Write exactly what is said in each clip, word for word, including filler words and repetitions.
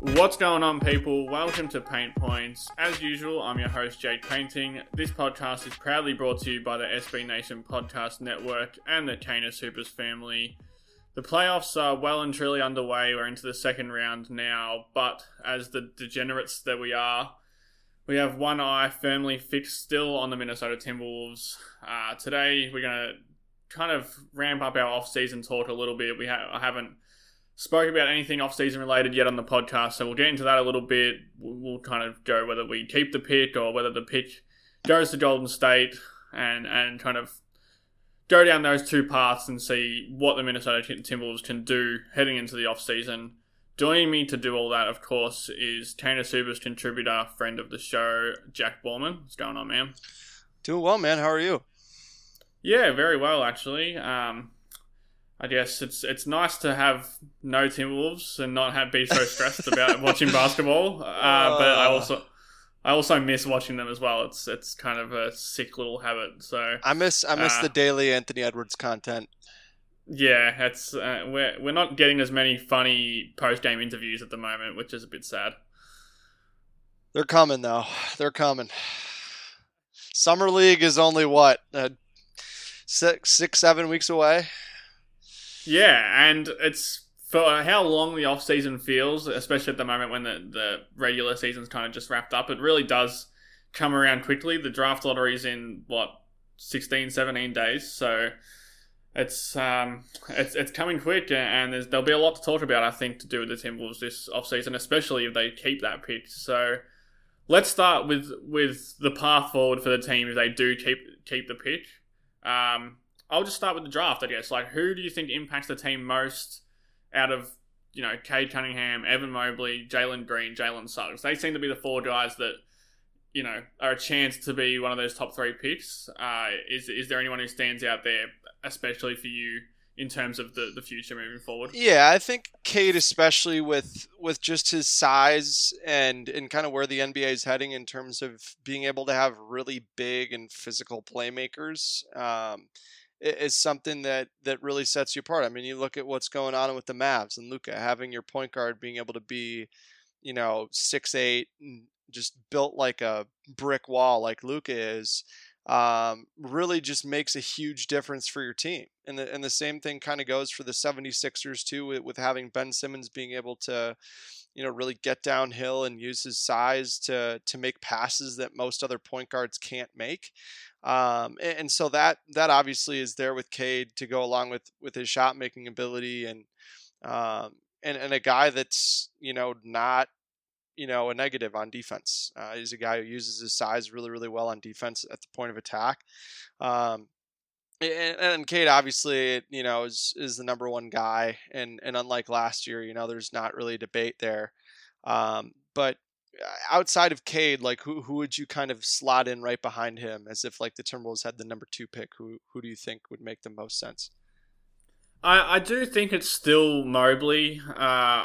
What's going on, people? Welcome to Paint Points. As usual, I'm your host, Jake Painting. This podcast is proudly brought to you by the S B Nation Podcast Network and the Canis Hoopers family. The playoffs are well and truly underway. We're into the second round now, but as the degenerates that we are, we have one eye firmly fixed still on the Minnesota Timberwolves. Uh, today, we're going to kind of ramp up our off-season talk a little bit. We ha- I haven't spoke about anything off-season related yet on the podcast, so we'll get into that a little bit. We'll, we'll kind of go whether we keep the pick or whether the pick goes to Golden State and, and kind of go down those two paths and see what the Minnesota Timberwolves can do heading into the off-season. Joining me to do all that, of course, is Canis Hoopers contributor, friend of the show, Jack Borman. What's going on, man? Doing well, man. How are you? Yeah, very well, actually. Um... I guess it's it's nice to have no Timberwolves and not have be so stressed about watching basketball. Uh, but I also I also miss watching them as well. It's it's kind of a sick little habit. So I miss I miss uh, the daily Anthony Edwards content. Yeah, it's uh, we're we're not getting as many funny post game interviews at the moment, which is a bit sad. They're coming though. They're coming. Summer League is only what uh, six six seven weeks away. Yeah, and it's for how long the off-season feels, especially at the moment when the, the regular season's kind of just wrapped up. It really does come around quickly. The draft lottery's in, what, sixteen, seventeen days, so it's um it's it's coming quick, and there's, there'll be a lot to talk about, I think, to do with the Timberwolves this off-season, especially if they keep that pick. So let's start with, with the path forward for the team if they do keep keep the pick. Um... I'll just start with the draft, I guess. Like, who do you think impacts the team most out of, you know, Cade Cunningham, Evan Mobley, Jalen Green, Jalen Suggs? They seem to be the four guys that, you know, are a chance to be one of those top three picks. Uh, is is there anyone who stands out there, especially for you, in terms of the, the future moving forward? Yeah, I think Cade, especially with with just his size and, and kind of where the N B A is heading in terms of being able to have really big and physical playmakers, um, is something that, that really sets you apart. I mean, you look at what's going on with the Mavs and Luka, having your point guard being able to be, you know, six eight, and just built like a brick wall like Luka is, um, really just makes a huge difference for your team. And the, and the same thing kind of goes for the seventy-sixers too, with, with having Ben Simmons being able to, you know, really get downhill and use his size to to make passes that most other point guards can't make. Um, and, and so that that obviously is there with Cade to go along with, with his shot making ability and um, and and a guy that's, you know, not, you know, a negative on defense. Uh, he's a guy who uses his size really really well on defense at the point of attack. Um, and, and Cade obviously, you know, is is the number one guy, and and unlike last year, you know, there's not really a debate there. Um, but outside of Cade, like who who would you kind of slot in right behind him, as if like the Timberwolves had the number two pick? Who who do you think would make the most sense? I, I do think it's still Mobley. Uh,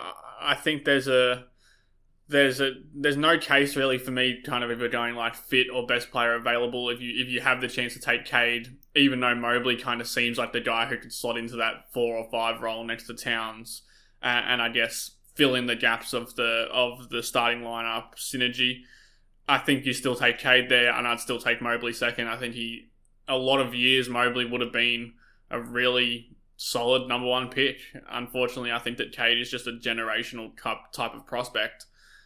I think there's a there's a there's no case really for me kind of if we're going like fit or best player available if you if you have the chance to take Cade, even though Mobley kind of seems like the guy who could slot into that four or five role next to Towns, uh, and I guess fill in the gaps of the of the starting lineup synergy. I think you still take Cade there, and I'd still take Mobley second. I think he, a lot of years, Mobley would have been a really solid number one pick. Unfortunately, I think that Cade is just a generational type of prospect.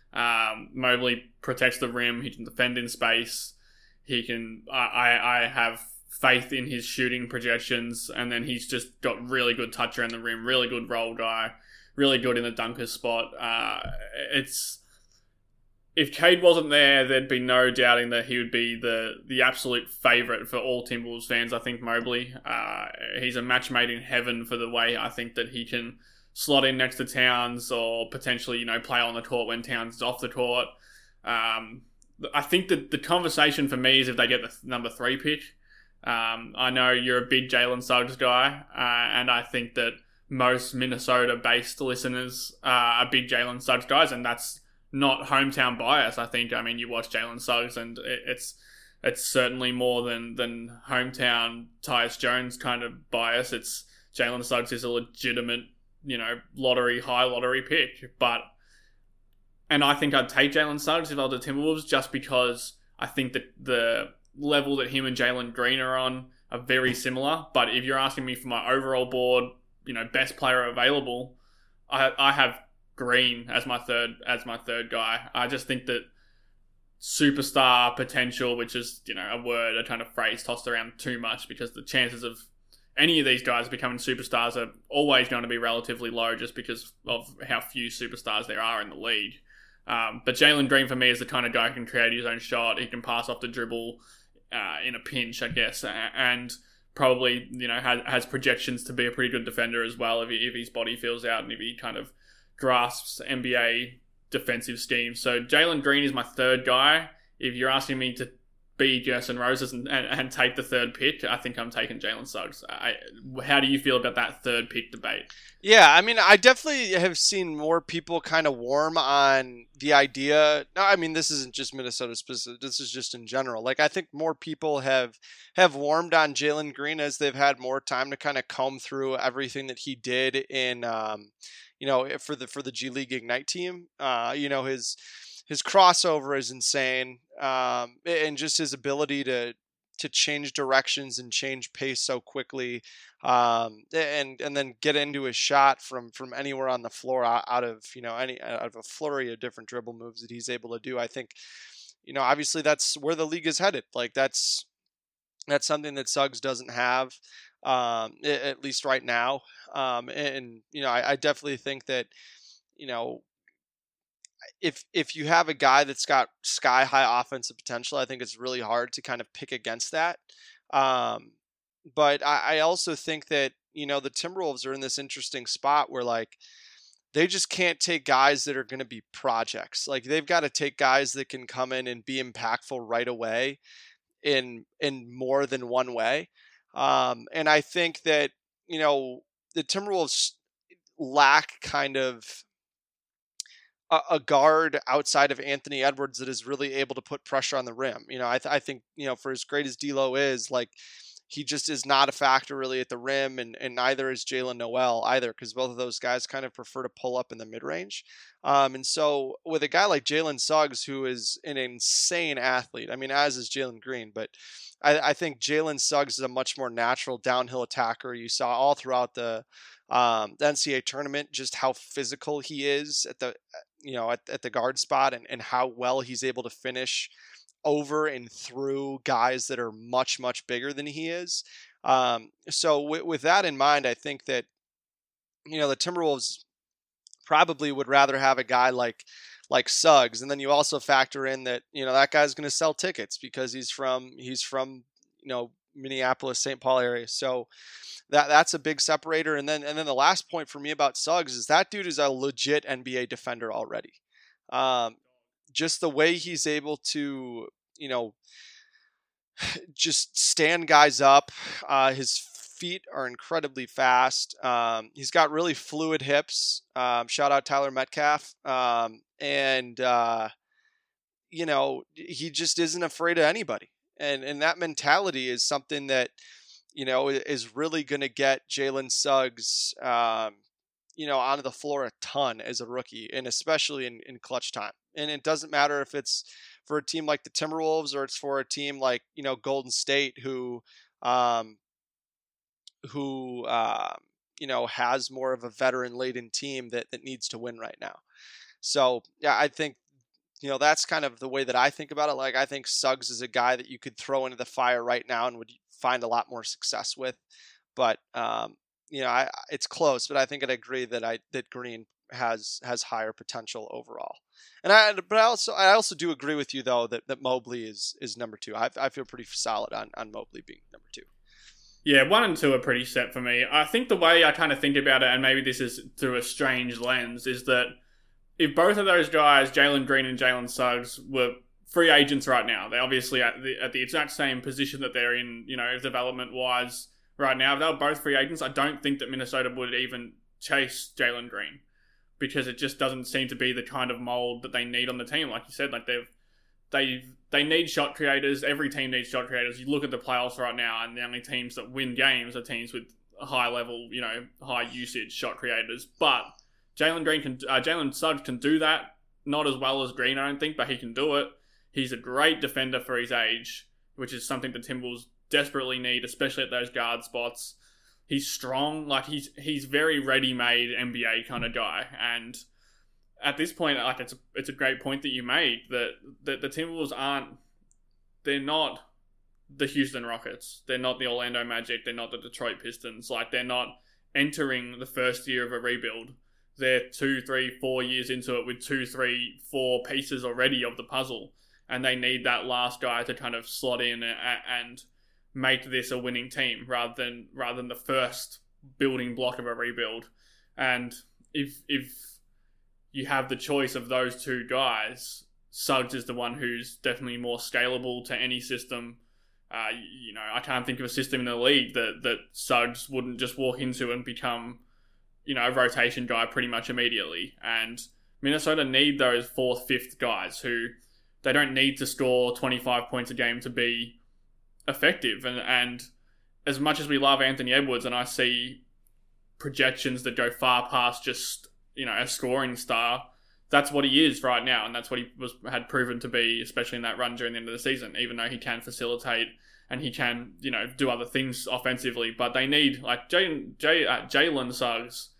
Um, Mobley protects the rim. He can defend in space. He can. I, I I have faith in his shooting projections, and then he's just got really good touch around the rim, really good roll guy. Really good in the dunker spot. Uh, it's if Cade wasn't there, there'd be no doubting that he would be the the absolute favourite for all Timberwolves fans. I think Mobley. Uh, he's a match made in heaven for the way I think that he can slot in next to Towns or potentially, you know, play on the court when Towns is off the court. Um, I think that the conversation for me is if they get the number three pick. Um, I know you're a big Jalen Suggs guy, uh, and I think that most Minnesota-based listeners uh, are big Jalen Suggs guys, and that's not hometown bias. I think, I mean, you watch Jalen Suggs, and it, it's it's certainly more than than hometown Tyus Jones kind of bias. It's Jalen Suggs is a legitimate, you know, lottery high lottery pick, but and I think I'd take Jalen Suggs if I was the Timberwolves, just because I think that the level that him and Jalen Green are on are very similar. But if you're asking me for my overall board, you know, best player available, I I have Green as my third as my third guy. I just think that superstar potential, which is, you know, a word, a kind of phrase tossed around too much, because the chances of any of these guys becoming superstars are always going to be relatively low, just because of how few superstars there are in the league. Um, but Jalen Green for me is the kind of guy who can create his own shot. He can pass off the dribble uh, in a pinch, I guess, and probably, you know, has, has projections to be a pretty good defender as well if, he, if his body feels out and if he kind of grasps N B A defensive scheme. So Jalen Green is my third guy. If you're asking me to be Gerson Roses and, and, and take the third pick, I think I'm taking Jalen Suggs. I, how do you feel about that third pick debate? Yeah, I mean, I definitely have seen more people kind of warm on the idea. No, I mean, this isn't just Minnesota specific. This is just in general. Like, I think more people have have warmed on Jalen Green as they've had more time to kind of comb through everything that he did in, um, you know, for the for the G League Ignite team. Uh, you know, his his crossover is insane, um, and just his ability to to change directions and change pace so quickly, um, and and then get into his shot from from anywhere on the floor out of, you know, any out of a flurry of different dribble moves that he's able to do. I think, you know, obviously that's where the league is headed. Like, that's that's something that Suggs doesn't have, um, at least right now. Um, and, you know, I, I definitely think that, you know, if if you have a guy that's got sky high offensive potential, I think it's really hard to kind of pick against that. Um, but I, I also think that, you know, the Timberwolves are in this interesting spot where, like, they just can't take guys that are going to be projects. Like, they've got to take guys that can come in and be impactful right away in in more than one way. Um, and I think that, you know, the Timberwolves lack kind of a, a guard outside of Anthony Edwards that is really able to put pressure on the rim. You know, I, th- I think, you know, for as great as D'Lo is, like, he just is not a factor really at the rim, and, and neither is Jalen Noel either, because both of those guys kind of prefer to pull up in the mid-range. Um, and so with a guy like Jalen Suggs, who is an insane athlete, I mean, as is Jalen Green, but I, I think Jalen Suggs is a much more natural downhill attacker. You saw all throughout the, um, the N C A A tournament just how physical he is at the, you know, at, at the guard spot, and, and how well he's able to finish over and through guys that are much, much bigger than he is. Um, so w- with that in mind, I think that, you know, the Timberwolves probably would rather have a guy like, like Suggs. And then you also factor in that, you know, that guy's going to sell tickets because he's from, he's from, you know, Minneapolis, Saint Paul area. So that that's a big separator. And then, and then the last point for me about Suggs is that dude is a legit N B A defender already. Um, just the way he's able to, you know, just stand guys up. Uh, his feet are incredibly fast. Um, he's got really fluid hips. Um, shout out Tyler Metcalf. Um, and, uh, you know, he just isn't afraid of anybody. And, and that mentality is something that, you know, is really going to get Jalen Suggs, um, you know, onto the floor a ton as a rookie, and especially in, in clutch time. And it doesn't matter if it's for a team like the Timberwolves or it's for a team like, you know, Golden State, who, um, who, uh, you know, has more of a veteran laden team that, that needs to win right now. So, yeah, I think, you know, that's kind of the way that I think about it. Like, I think Suggs is a guy that you could throw into the fire right now and would find a lot more success with. But, um, you know, I, it's close, but I think I'd agree that I, that Green has, has higher potential overall. And I, but I also, I also do agree with you though, that, that Mobley is, is number two. I, I feel pretty solid on, on Mobley being number two. Yeah, one and two are pretty set for me. I think the way I kind of think about it, and maybe this is through a strange lens, is that if both of those guys, Jalen Green and Jalen Suggs, were free agents right now, they're obviously at the, at the exact same position that they're in, you know, development-wise right now. If they were both free agents, I don't think that Minnesota would even chase Jalen Green, because it just doesn't seem to be the kind of mold that they need on the team. Like you said, like they've they they need shot creators. Every team needs shot creators. You look at the playoffs right now, and the only teams that win games are teams with high level, you know, high usage shot creators. But Jalen Green can, uh, Jalen Suggs can do that not as well as Green, I don't think, but he can do it. He's a great defender for his age, which is something the Timberwolves desperately need, especially at those guard spots. He's strong, like he's he's very ready-made N B A kind of guy, and at this point, like it's a, it's a great point that you made that, that the Timberwolves aren't, they're not the Houston Rockets, they're not the Orlando Magic, they're not the Detroit Pistons. Like they're not entering the first year of a rebuild. They're two, three, four years into it with two, three, four pieces already of the puzzle, and they need that last guy to kind of slot in and make this a winning team rather than rather than the first building block of a rebuild. And if if you have the choice of those two guys, Suggs is the one who's definitely more scalable to any system. Uh, you know, I can't think of a system in the league that, that Suggs wouldn't just walk into and become, you know, a rotation guy pretty much immediately. And Minnesota need those fourth, fifth guys who they don't need to score twenty-five points a game to be effective. And, and as much as we love Anthony Edwards, and I see projections that go far past just, you know, a scoring star, that's what he is right now, and that's what he was had proven to be, especially in that run during the end of the season, even though he can facilitate and he can, you know, do other things offensively. But they need, like, Jalen Jay, uh, Jalen Suggs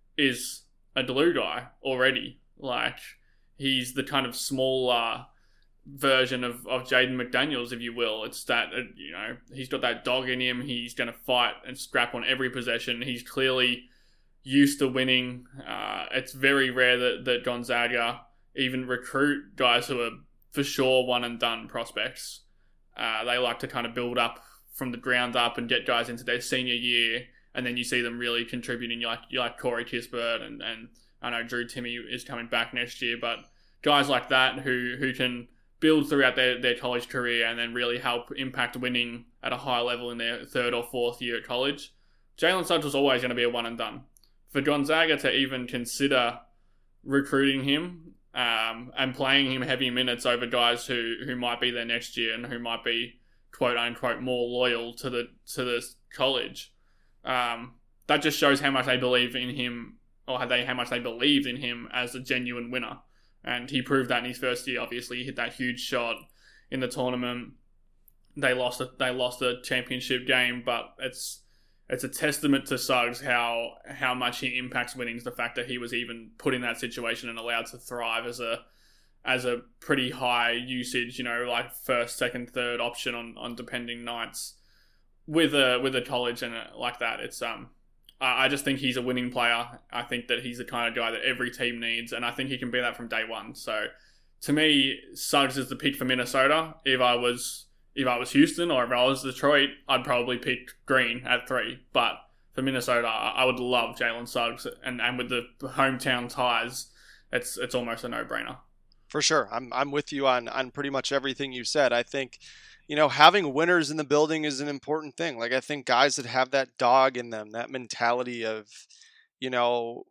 is a glue guy already. Like, he's the kind of smaller version of, of Jaden McDaniels, if you will. It's that, uh, you know, he's got that dog in him. He's going to fight and scrap on every possession. He's clearly used to winning. Uh, it's very rare that, that Gonzaga even recruit guys who are for sure one and done prospects. Uh, they like to kind of build up from the ground up and get guys into their senior year, and then you see them really contributing. You like you like Corey Kispert, and, and I know Drew Timme is coming back next year, but guys like that who, who can build throughout their, their college career and then really help impact winning at a high level in their third or fourth year at college. Jalen Suggs was always going to be a one and done. For Gonzaga to even consider recruiting him um, and playing him heavy minutes over guys who, who might be there next year and who might be quote unquote more loyal to the to the college, um, that just shows how much they believe in him, or how they how much they believed in him as a genuine winner. And he proved that in his first year. Obviously, he hit that huge shot in the tournament. They lost a, they lost the championship game, but it's It's a testament to Suggs how how much he impacts winnings. The fact that he was even put in that situation and allowed to thrive as a as a pretty high usage, you know, like first, second, third option on, on depending nights with a with a college and a, like that. It's um, I, I just think he's a winning player. I think that he's the kind of guy that every team needs, and I think he can be that from day one. So to me, Suggs is the pick for Minnesota. If I was If I was Houston or if I was Detroit, I'd probably pick Green at three. But for Minnesota, I would love Jalen Suggs, and, and with the hometown ties, it's it's almost a no-brainer. For sure, I'm I'm with you on on pretty much everything you said. I think, you know, having winners in the building is an important thing. Like, I think guys that have that dog in them, that mentality of, you know,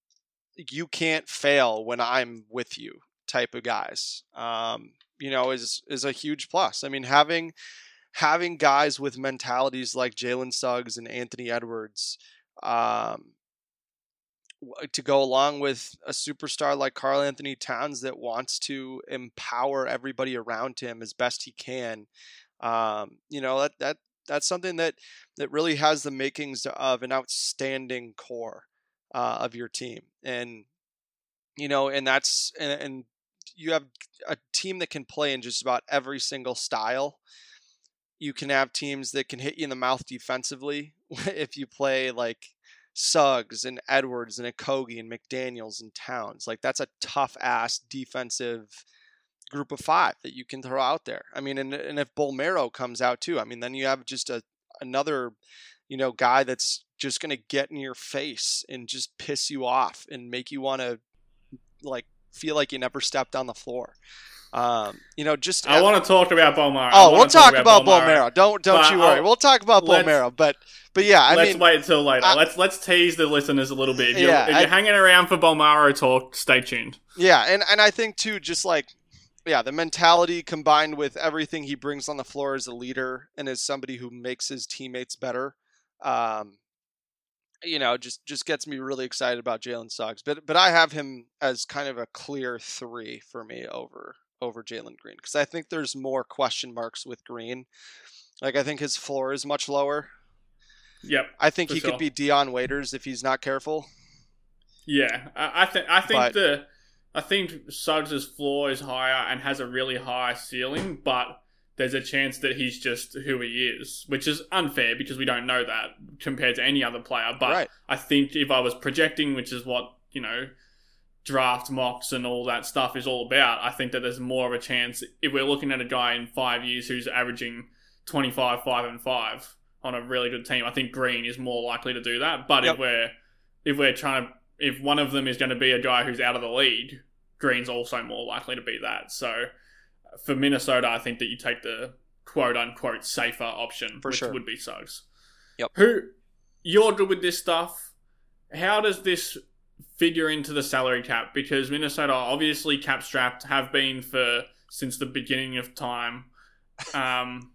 you can't fail when I'm with you type of guys. Um, you know, is is a huge plus. I mean, having having guys with mentalities like Jalen Suggs and Anthony Edwards um, to go along with a superstar like Karl Anthony Towns that wants to empower everybody around him as best he can. Um, you know, that that that's something that that really has the makings of an outstanding core uh, of your team, and you know, and that's and. and you have a team that can play in just about every single style. You can have teams that can hit you in the mouth defensively if you play like Suggs and Edwards and Okogie and McDaniels and Towns. Like, that's a tough ass defensive group of five that you can throw out there. I mean, and, and if Bolmaro comes out too, I mean, then you have just a another, you know, guy that's just going to get in your face and just piss you off and make you want to like feel like you never stepped on the floor. Um, you know, just I want to talk about Bolmaro. Oh, we'll talk, talk about, about Bolmaro. Bolmaro. Don't don't you worry. I'll, we'll talk about Bolmaro. But but yeah, I let's mean, wait until later. I, let's let's tease the listeners a little bit. If you're, yeah, if you're I, hanging around for Bolmaro talk, stay tuned. Yeah, and and I think too, just like yeah, the mentality combined with everything he brings on the floor as a leader and as somebody who makes his teammates better. Um, you know, just just gets me really excited about Jalen Suggs. But but I have him as kind of a clear three for me over over Jalen Green, because I think there's more question marks with Green. Like, I think his floor is much lower. Yep, I think for he sure. could be Dion Waiters if he's not careful. Yeah, I, I think I think But the I think Suggs' floor is higher and has a really high ceiling, but there's a chance that he's just who he is, which is unfair because we don't know that compared to any other player. But right, I think if I was projecting, which is what, you know, draft mocks and all that stuff is all about, I think that there's more of a chance if we're looking at a guy in five years who's averaging twenty-five, five, and five on a really good team. I think Green is more likely to do that. But Yep. if we're if we're trying to if one of them is going to be a guy who's out of the league, Green's also more likely to be that. So for Minnesota, I think that you take the quote unquote safer option, For which sure. would be Suggs. Yep. Who you're good with this stuff? How does this figure into the salary cap? Because Minnesota obviously cap strapped, have been for since the beginning of time, um,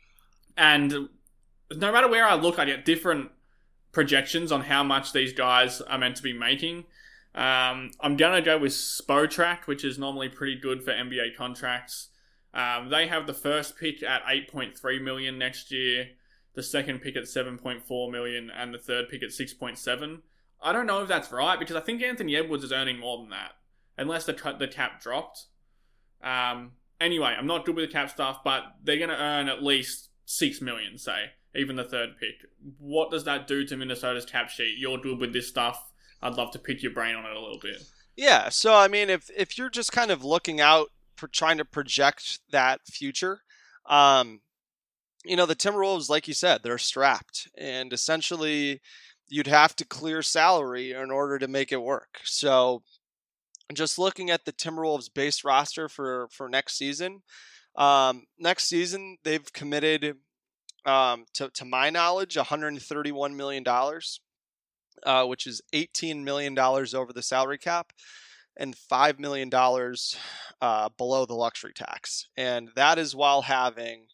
and no matter where I look, I get different projections on how much these guys are meant to be making. Um, I'm gonna go with Spotrac, which is normally pretty good for N B A contracts. Um, they have the first pick at eight point three million next year, the second pick at seven point four million, and the third pick at six point seven. I don't know if that's right because I think Anthony Edwards is earning more than that, unless the the cap dropped. Um, anyway, I'm not good with the cap stuff, but they're gonna earn at least six million, say, even the third pick. What does that do to Minnesota's cap sheet? You're good with this stuff. I'd love to pick your brain on it a little bit. Yeah, so I mean, if if you're just kind of looking out for trying to project that future, um, you know, the Timberwolves, like you said, they're strapped, and essentially you'd have to clear salary in order to make it work. So just looking at the Timberwolves base roster for for next season, um, next season they've committed, um, to to my knowledge, one hundred thirty-one million dollars. Uh, which is eighteen million dollars over the salary cap and five million dollars uh, below the luxury tax. And that is while having,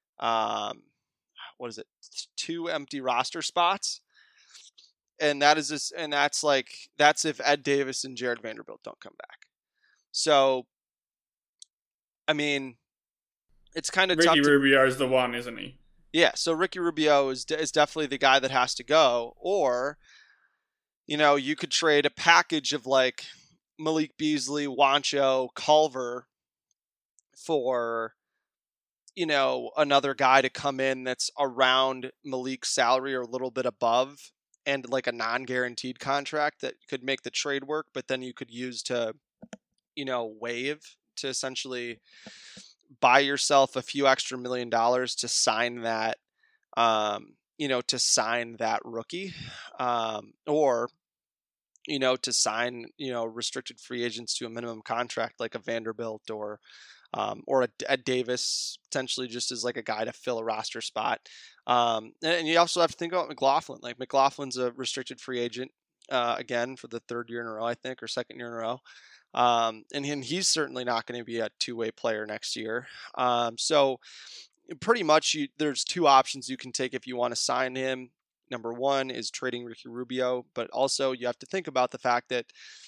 um, what is it, two empty roster spots. And that is this, and that's like, that's if Ed Davis and Jared Vanderbilt don't come back. So, I mean, it's kind of tough. Ricky to, Rubio is the one, isn't he? Yeah, so Ricky Rubio is is definitely the guy that has to go. Or, you know, you could trade a package of like Malik Beasley, Wancho, Culver for, you know, another guy to come in that's around Malik's salary or a little bit above, and like a non-guaranteed contract that could make the trade work, but then you could use to, you know, waive to essentially buy yourself a few extra million dollars to sign that, um, you know, to sign that rookie, um, or, you know, to sign, you know, restricted free agents to a minimum contract like a Vanderbilt or, um, or a, a Davis, potentially just as like a guy to fill a roster spot. Um, and, and you also have to think about McLaughlin. Like McLaughlin's a restricted free agent, uh, again, for the third year in a row, I think, or second year in a row. Um, and, and he's certainly not going to be a two-way player next year. Um, so pretty much you, there's two options you can take if you want to sign him. Number one is trading Ricky Rubio, but also you have to think about the fact that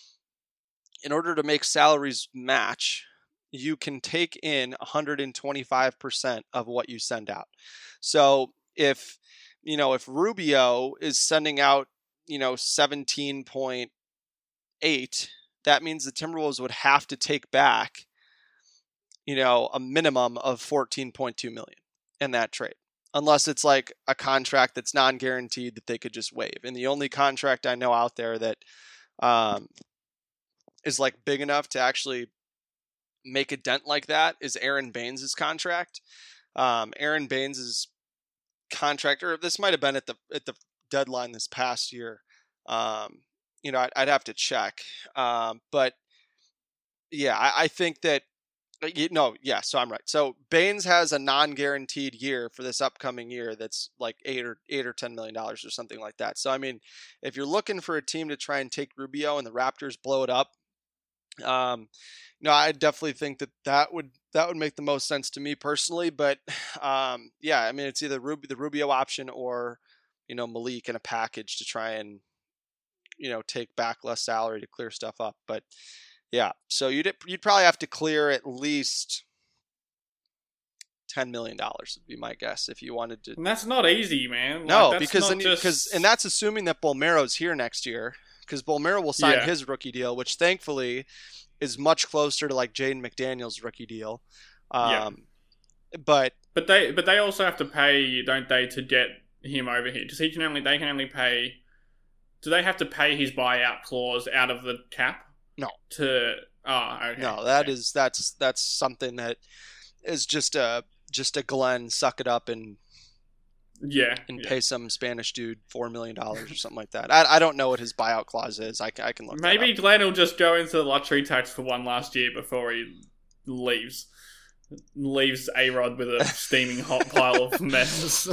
in order to make salaries match, you can take in one hundred twenty-five percent of what you send out. So if, you know, if Rubio is sending out, you know, seventeen point eight, that means the Timberwolves would have to take back, you know, a minimum of fourteen point two million in that trade. Unless it's like a contract that's non-guaranteed that they could just waive. And the only contract I know out there that um, is like big enough to actually make a dent like that is Aaron Baines' contract. Um, Aaron Baines' contract, or this might have been at the at the deadline this past year. Um, you know, I'd, I'd have to check. Um, but yeah, I, I think that No, yeah, so I'm right. So Baines has a non-guaranteed year for this upcoming year that's like eight or eight or ten million dollars or something like that. So I mean, if you're looking for a team to try and take Rubio and the Raptors blow it up, um, you know, I definitely think that that would that would make the most sense to me personally. But um, yeah, I mean, it's either Rub- the Rubio option or you know, Malik in a package to try and, you know, take back less salary to clear stuff up. But yeah, so you'd you'd probably have to clear at least ten million dollars would be my guess if you wanted to. And that's not easy, man. No, like, because then just... because and that's assuming that Bolmero's here next year, because Bolmero will sign yeah. his rookie deal, which thankfully is much closer to like Jaden McDaniels' rookie deal. Um, yeah. But but they but they also have to pay, don't they, to get him over here? Because he can only they can only pay. Do they have to pay his buyout clause out of the cap? No. To oh okay. No, that okay. is that's that's something that is just a just a Glenn suck it up and yeah and yeah. pay some Spanish dude four million dollars or something like that. I I don't know what his buyout clause is. I I can look. Maybe Glenn will just go into the lottery tax for one last year before he leaves. Leaves A-Rod with a steaming hot pile of messes.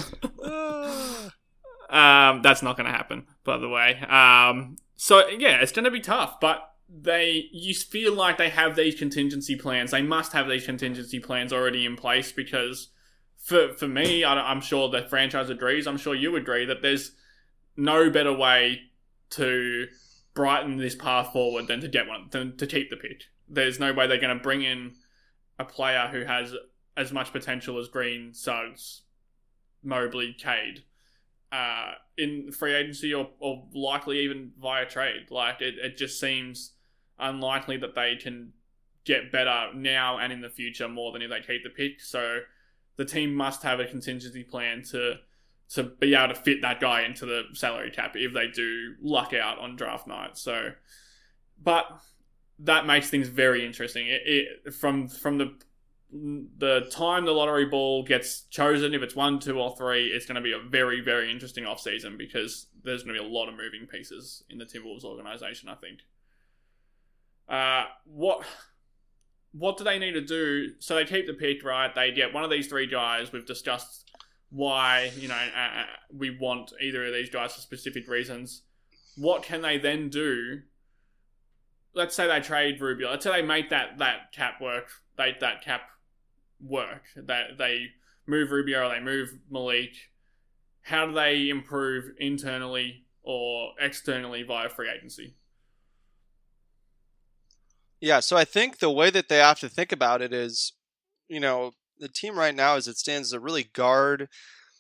um, that's not going to happen, by the way. Um, so yeah, it's going to be tough, but they, you feel like they have these contingency plans. They must have these contingency plans already in place because, for for me, I, I'm sure the franchise agrees. I'm sure you agree that there's no better way to brighten this path forward than to get one, than to keep the pick. There's no way they're going to bring in a player who has as much potential as Green, Suggs, Mobley, Cade, uh, in free agency or, or likely even via trade. Like, it, it just seems unlikely that they can get better now and in the future more than if they keep the pick. So the team must have a contingency plan to to be able to fit that guy into the salary cap if they do luck out on draft night. So, but that makes things very interesting. It, it from from the the time the lottery ball gets chosen, if it's one, two, or three, it's going to be a very, very interesting offseason because there's going to be a lot of moving pieces in the Timberwolves organization, I think. Uh, what what do they need to do? So they keep the pick, right? They get one of these three guys. We've discussed why, you know, uh, we want either of these guys for specific reasons. What can they then do? Let's say they trade Rubio. Let's say they make that, that cap work. They that cap work. That they move Rubio or they move Malik. How do they improve internally or externally via free agency? Yeah, so I think the way that they have to think about it is, you know, the team right now as it stands is a really guard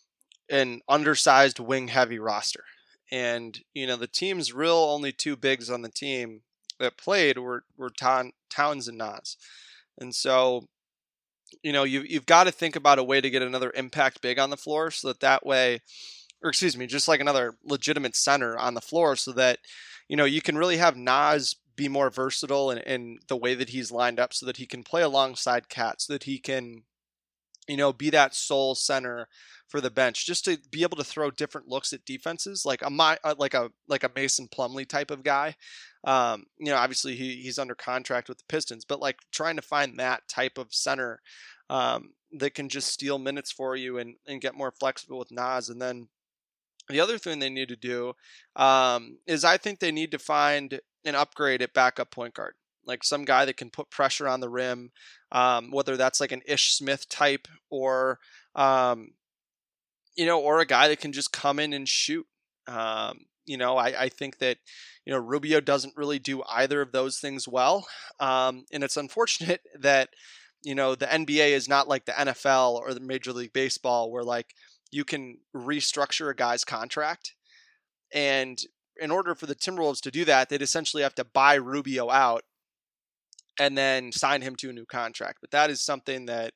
and undersized wing heavy roster. And, you know, the team's real only two bigs on the team that played were, were Towns and Nas. And so, you know, you, you've got to think about a way to get another impact big on the floor so that that way, or excuse me, just like another legitimate center on the floor so that, you know, you can really have Nas be more versatile in, in the way that he's lined up so that he can play alongside Cat, so that he can, you know, be that sole center for the bench, just to be able to throw different looks at defenses, like a like a like a Mason Plumlee type of guy. Um, you know, obviously he he's under contract with the Pistons, but like trying to find that type of center um, that can just steal minutes for you and and get more flexible with Nas. And then the other thing they need to do um, is I think they need to find an upgrade at backup point guard, like some guy that can put pressure on the rim, um, whether that's like an Ish Smith type or um, you know, or a guy that can just come in and shoot. Um, you know, I, I think that, you know, Rubio doesn't really do either of those things well. Um, and it's unfortunate that, you know, the N B A is not like the N F L or the Major League Baseball where like you can restructure a guy's contract. And in order for the Timberwolves to do that, they'd essentially have to buy Rubio out and then sign him to a new contract. But that is something that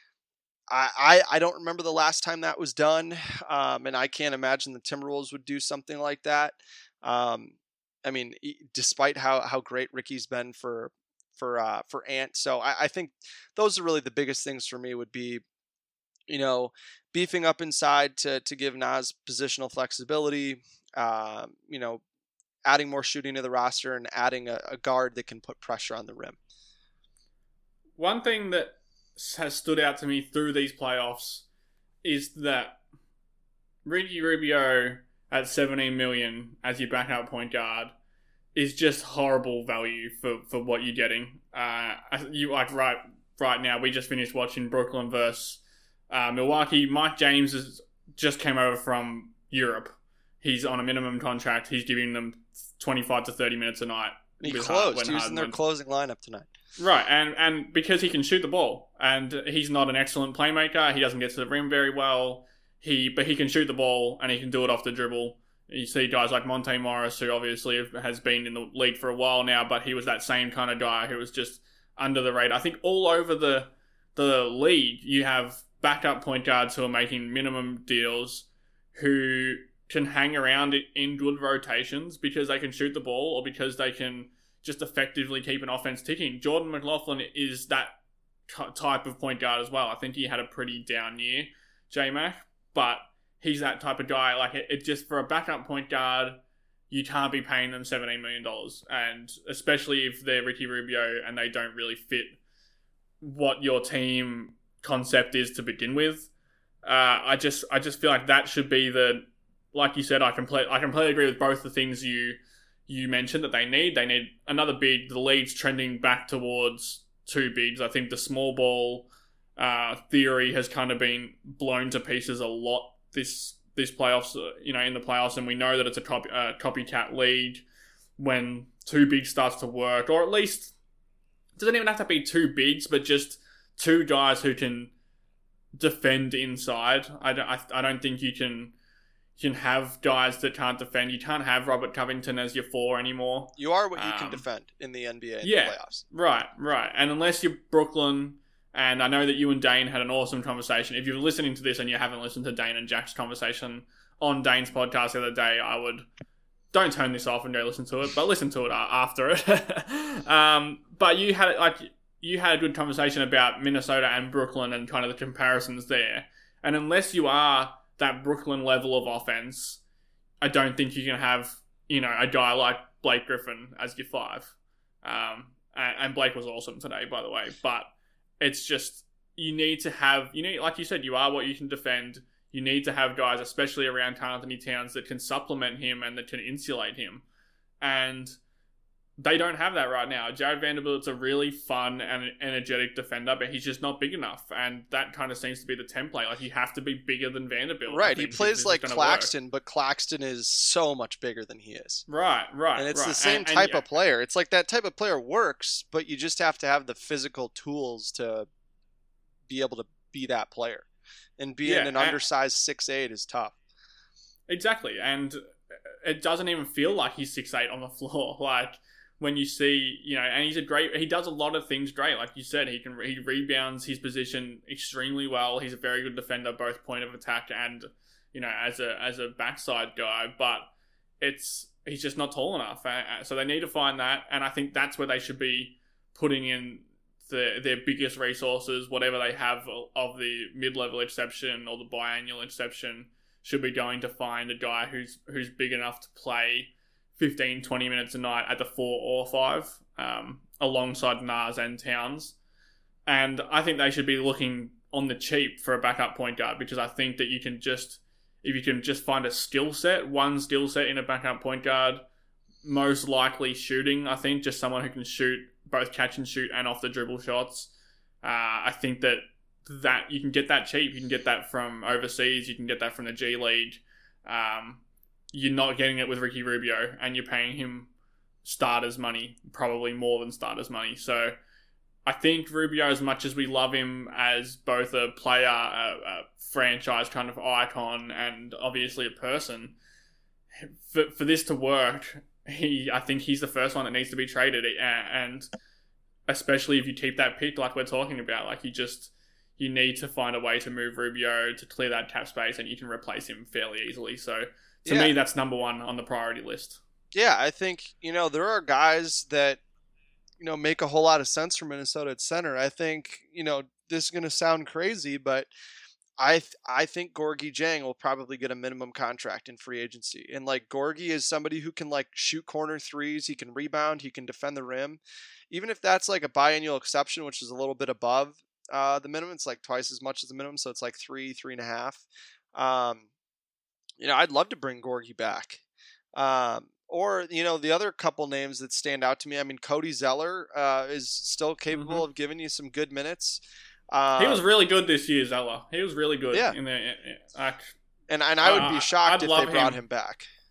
I, I, I don't remember the last time that was done, um, and I can't imagine the Timberwolves would do something like that. Um, I mean, despite how, how great Ricky's been for for uh, for Ant, so I, I think those are really the biggest things for me. Would be, you know, beefing up inside to to give Nas positional flexibility. Uh, you know, adding more shooting to the roster and adding a, a guard that can put pressure on the rim. One thing that has stood out to me through these playoffs is that Ricky Rubio at seventeen million as your backup point guard is just horrible value for, for what you're getting. Uh, you like right right now we just finished watching Brooklyn versus uh, Milwaukee. Mike James has just came over from Europe. he's on a minimum contract. He's giving them twenty-five to thirty minutes a night. He closed. He was in their closing lineup tonight. Right, and, and because he can shoot the ball, and he's not an excellent playmaker, he doesn't get to the rim very well, he but he can shoot the ball, and he can do it off the dribble. You see guys like Monte Morris, who obviously has been in the league for a while now, but he was that same kind of guy who was just under the radar. I think all over the the league, you have backup point guards who are making minimum deals, who can hang around in good rotations because they can shoot the ball or because they can just effectively keep an offense ticking. Jordan McLaughlin is that type of point guard as well. I think he had a pretty down year, J-Mac, but he's that type of guy. Like, it, it just, for a backup point guard, you can't be paying them seventeen million dollars. And especially if they're Ricky Rubio and they don't really fit what your team concept is to begin with. Uh, I just I just feel like that should be the, like you said, I completely, I completely agree with both the things you you mentioned that they need. They need another big. The league's trending back towards two bigs. I think the small ball uh, theory has kind of been blown to pieces a lot this this playoffs, you know, in the playoffs, and we know that it's a copy, uh, copycat league when two bigs starts to work, or at least it doesn't even have to be two bigs, but just two guys who can defend inside. I don't, I, I don't think you can you can have guys that can't defend. You can't have Robert Covington as your four anymore. You are what you um, can defend in the N B A in yeah, the playoffs. Right, right. And unless you're Brooklyn, and I know that you and Dane had an awesome conversation. If you're listening to this and you haven't listened to Dane and Jack's conversation on Dane's podcast the other day, I would, don't turn this off and go listen to it, but listen to it after it. um, but you had like you had a good conversation about Minnesota and Brooklyn and kind of the comparisons there. And unless you are that Brooklyn level of offense, I don't think you can have, you know, a guy like Blake Griffin as your five. Um, and, and Blake was awesome today, by the way. But it's just, you need to have, you need, like you said, you are what you can defend. You need to have guys, especially around Karl Anthony Towns, that can supplement him and that can insulate him. And they don't have that right now. Jared Vanderbilt's a really fun and energetic defender, but he's just not big enough. And that kind of seems to be the template. Like, you have to be bigger than Vanderbilt. Right, he plays like Claxton, work. But Claxton is so much bigger than he is. Right, right, And it's right. the same and, type and, of player. It's like that type of player works, but you just have to have the physical tools to be able to be that player. And being yeah, an undersized six eight is tough. Exactly, and it doesn't even feel like he's six eight on the floor. Like, when you see, you know, and he's a great, he does a lot of things great. Like you said, he can, he rebounds his position extremely well. He's a very good defender, both point of attack and, you know, as a, as a backside guy, but it's, he's just not tall enough. So they need to find that. And I think that's where they should be putting in the, their biggest resources, whatever they have of the mid-level exception or the biannual exception, should be going to find a guy who's, who's big enough to play fifteen, twenty minutes a night at the four or five, um, alongside Nas and Towns. And I think they should be looking on the cheap for a backup point guard, because I think that you can just, if you can just find a skill set, one skill set in a backup point guard, most likely shooting, I think, just someone who can shoot, both catch and shoot and off the dribble shots. Uh, I think that that you can get that cheap. You can get that from overseas. You can get that from the G League. Um, You're not getting it with Ricky Rubio, and you're paying him starters money, probably more than starters money. So I think Rubio, as much as we love him as both a player, a, a franchise kind of icon, and obviously a person, for, for this to work, he I think he's the first one that needs to be traded. And especially if you keep that pick like we're talking about, like you just, you need to find a way to move Rubio to clear that cap space, and you can replace him fairly easily. So to yeah. me, that's number one on the priority list. Yeah, I think, you know, there are guys that, you know, make a whole lot of sense for Minnesota at center. I think, you know, this is going to sound crazy, but I th- I think Gorgui Dieng will probably get a minimum contract in free agency. And, like, Gorgui is somebody who can, like, shoot corner threes. He can rebound. He can defend the rim. Even if that's, like, a biannual exception, which is a little bit above uh, the minimum, it's, like, twice as much as the minimum. So it's, like, three, three and a half. Um, you know, I'd love to bring Gorgui back. Um, or, you know, the other couple names that stand out to me, I mean, Cody Zeller uh, is still capable mm-hmm. of giving you some good minutes. Um, he was really good this year, Zeller. He was really good. Yeah. In the, uh, and and I would be shocked uh, if they brought him. him back.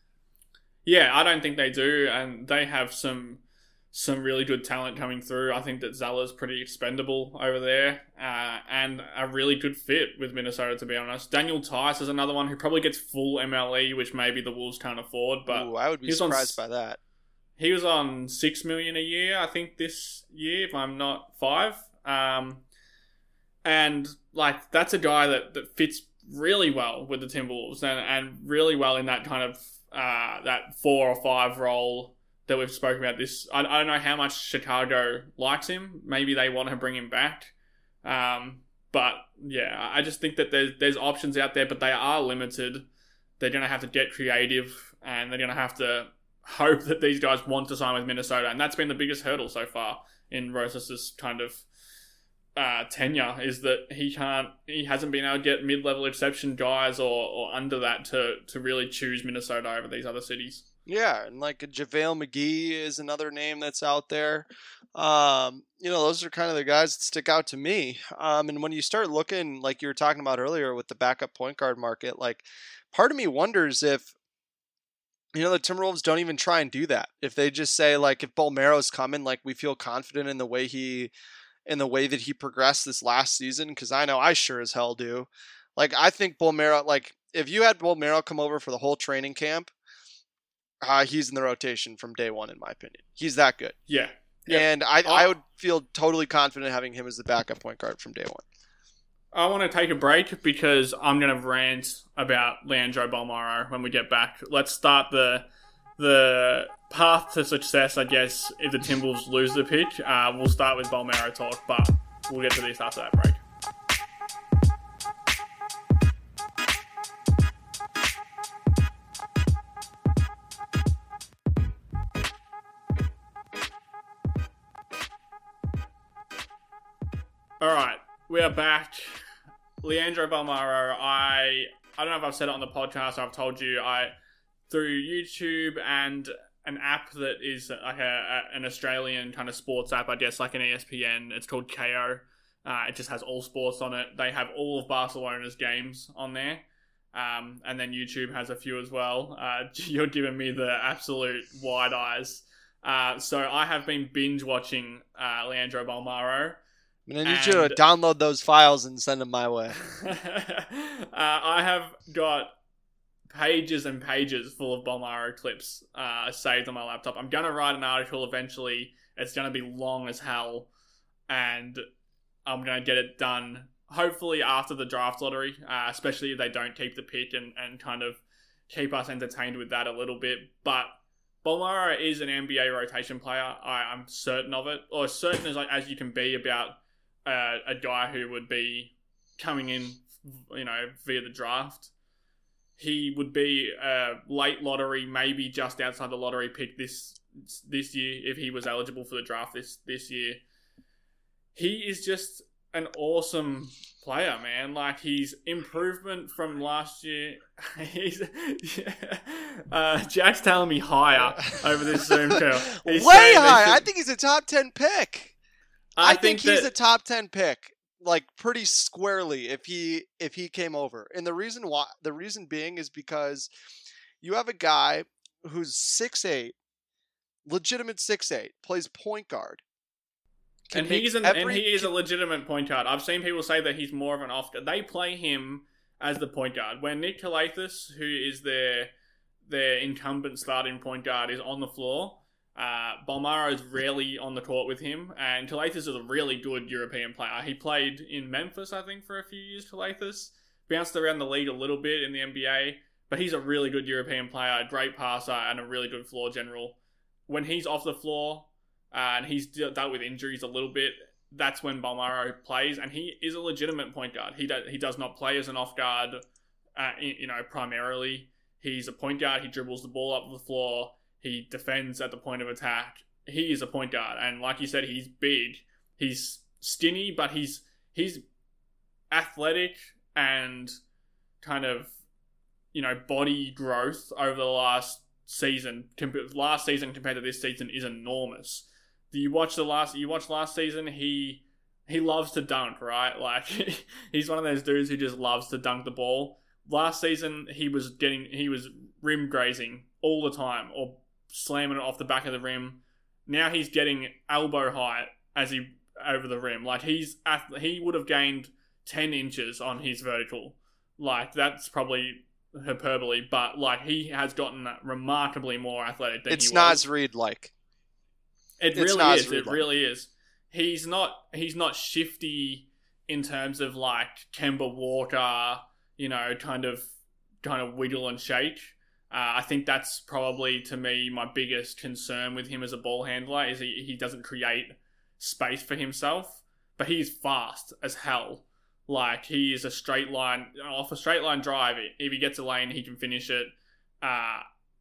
Yeah, I don't think they do, and they have some some really good talent coming through. I think that Zella's pretty expendable over there, uh, and a really good fit with Minnesota, to be honest. Daniel Tice is another one who probably gets full M L E, which maybe the Wolves can't afford. But Ooh, I would be surprised on, by that. He was on six million a year, I think, this year, if I'm not five. Um, and like that's a guy that, that fits really well with the Timberwolves, and, and really well in that kind of uh, that four or five role that we've spoken about. This I, I don't know how much Chicago likes him. Maybe they want to bring him back. Um, but yeah, I just think that there's there's options out there, but they are limited. They're going to have to get creative, and they're going to have to hope that these guys want to sign with Minnesota, and that's been the biggest hurdle so far in Rosas's kind of uh, tenure, is that he can't, he hasn't been able to get mid-level exception guys or, or under that to to really choose Minnesota over these other cities. Yeah, and like a JaVale McGee is another name that's out there. Um, you know, those are kind of the guys that stick out to me. Um, and when you start looking, like you were talking about earlier with the backup point guard market, like part of me wonders if, you know, the Timberwolves don't even try and do that. If they just say, like, if Bolmero's coming, like, we feel confident in the way he, in the way that he progressed this last season, because I know I sure as hell do. Like, I think Bolmero, like, if you had Bolmero come over for the whole training camp, uh, he's in the rotation from day one, in my opinion. He's that good. Yeah. Yep. And I, oh. I would feel totally confident having him as the backup point guard from day one. I want to take a break because I'm going to rant about Leandro Bolmaro when we get back. Let's start the the path to success, I guess, if the Timberwolves lose the pitch. Uh, we'll start with Bolmaro talk, but we'll get to this after that break. All right, we are back. Leandro Bolmaro, I I don't know if I've said it on the podcast or I've told you, I through YouTube and an app that is like a, a, an Australian kind of sports app, I guess, like an E S P N. It's called K O. Uh, it just has all sports on it. They have all of Barcelona's games on there. Um, and then YouTube has a few as well. Uh, you're giving me the absolute wide eyes. Uh, so I have been binge watching uh, Leandro Bolmaro. I'm going to need and, you to download those files and send them my way. uh, I have got pages and pages full of Bolmaro clips uh, saved on my laptop. I'm going to write an article eventually. It's going to be long as hell. And I'm going to get it done hopefully after the draft lottery, uh, especially if they don't keep the pick and, and kind of keep us entertained with that a little bit. But Bolmaro is an N B A rotation player. I, I'm certain of it. Or as certain as, as you can be about Uh, a guy who would be coming in, you know, via the draft. He would be a late lottery, maybe just outside the lottery pick this this year if he was eligible for the draft this this year. He is just an awesome player, man. Like, he's improvement from last year. He's uh, Jack's telling me higher over this Zoom call. He's way high. Should... I think he's a top ten pick. I, I think, think he's that... a top ten pick, like pretty squarely if he if he came over. And the reason why the reason being is because you have a guy who's six eight, legitimate six eight, plays point guard. And he's an, every... and he is a legitimate point guard. I've seen people say that he's more of an off guard. They play him as the point guard. When Nick Calathes, who is their their incumbent starting point guard, is on the floor, Uh, Bolmaro is rarely on the court with him, and Calathes is a really good European player. He played in Memphis, I think, for a few years, Calathes. Bounced around the league a little bit in the N B A, but he's a really good European player, a great passer, and a really good floor general. When he's off the floor, uh, and he's dealt with injuries a little bit, that's when Bolmaro plays, and he is a legitimate point guard. He, do, he does not play as an off guard, uh, you know, primarily. He's a point guard, he dribbles the ball up the floor, he defends at the point of attack. He is a point guard. And like you said, he's big. He's skinny, but he's he's athletic and kind of, you know, body growth over the last season. Last season compared to this season is enormous. Do you watch the last you watch last season, he he loves to dunk, right? Like he's one of those dudes who just loves to dunk the ball. Last season he was getting he was rim grazing all the time or slamming it off the back of the rim. Now he's getting elbow height as he over the rim. Like he's he would have gained ten inches on his vertical. Like that's probably hyperbole, but like he has gotten remarkably more athletic than it's he was. Naz Reid like. It it's really Naz is. Reid It like. really is. He's not. He's not shifty in terms of like Kemba Walker. You know, kind of, kind of wiggle and shake. Uh, I think that's probably to me my biggest concern with him as a ball handler is he he doesn't create space for himself, but he's fast as hell. Like he is a straight line off a straight line drive. If he gets a lane, he can finish it. Uh,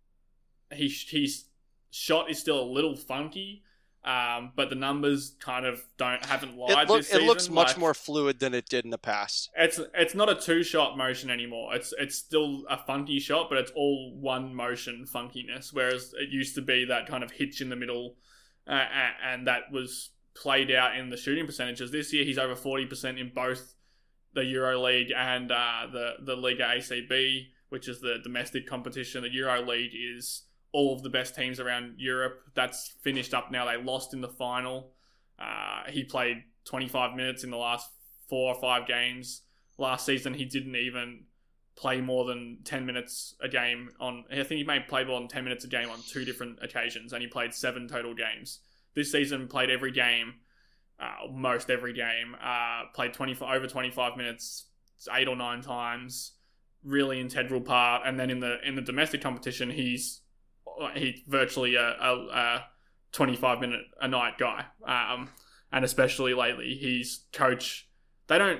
he his shot is still a little funky, um, but the numbers kind of don't haven't lied It, look, this season. it looks much like, more fluid than it did in the past. It's it's not a two shot motion anymore. It's it's still a funky shot, but it's all one motion funkiness. Whereas it used to be that kind of hitch in the middle, uh, and that was played out in the shooting percentages. This year, he's over forty percent in both the EuroLeague and uh, the the Liga A C B, which is the domestic competition. The EuroLeague is all of the best teams around Europe. That's finished up now. They lost in the final. Uh, he played twenty-five minutes in the last four or five games. Last season, he didn't even play more than ten minutes a game. On I think he may play more than ten minutes a game on two different occasions, and he played seven total games. This season, played every game. Uh, most every game, uh, played twenty over twenty-five minutes, eight or nine times, really integral part. And then in the in the domestic competition, he's he's virtually a, a, a twenty-five minute a night guy. Um, and especially lately, he's coach. They don't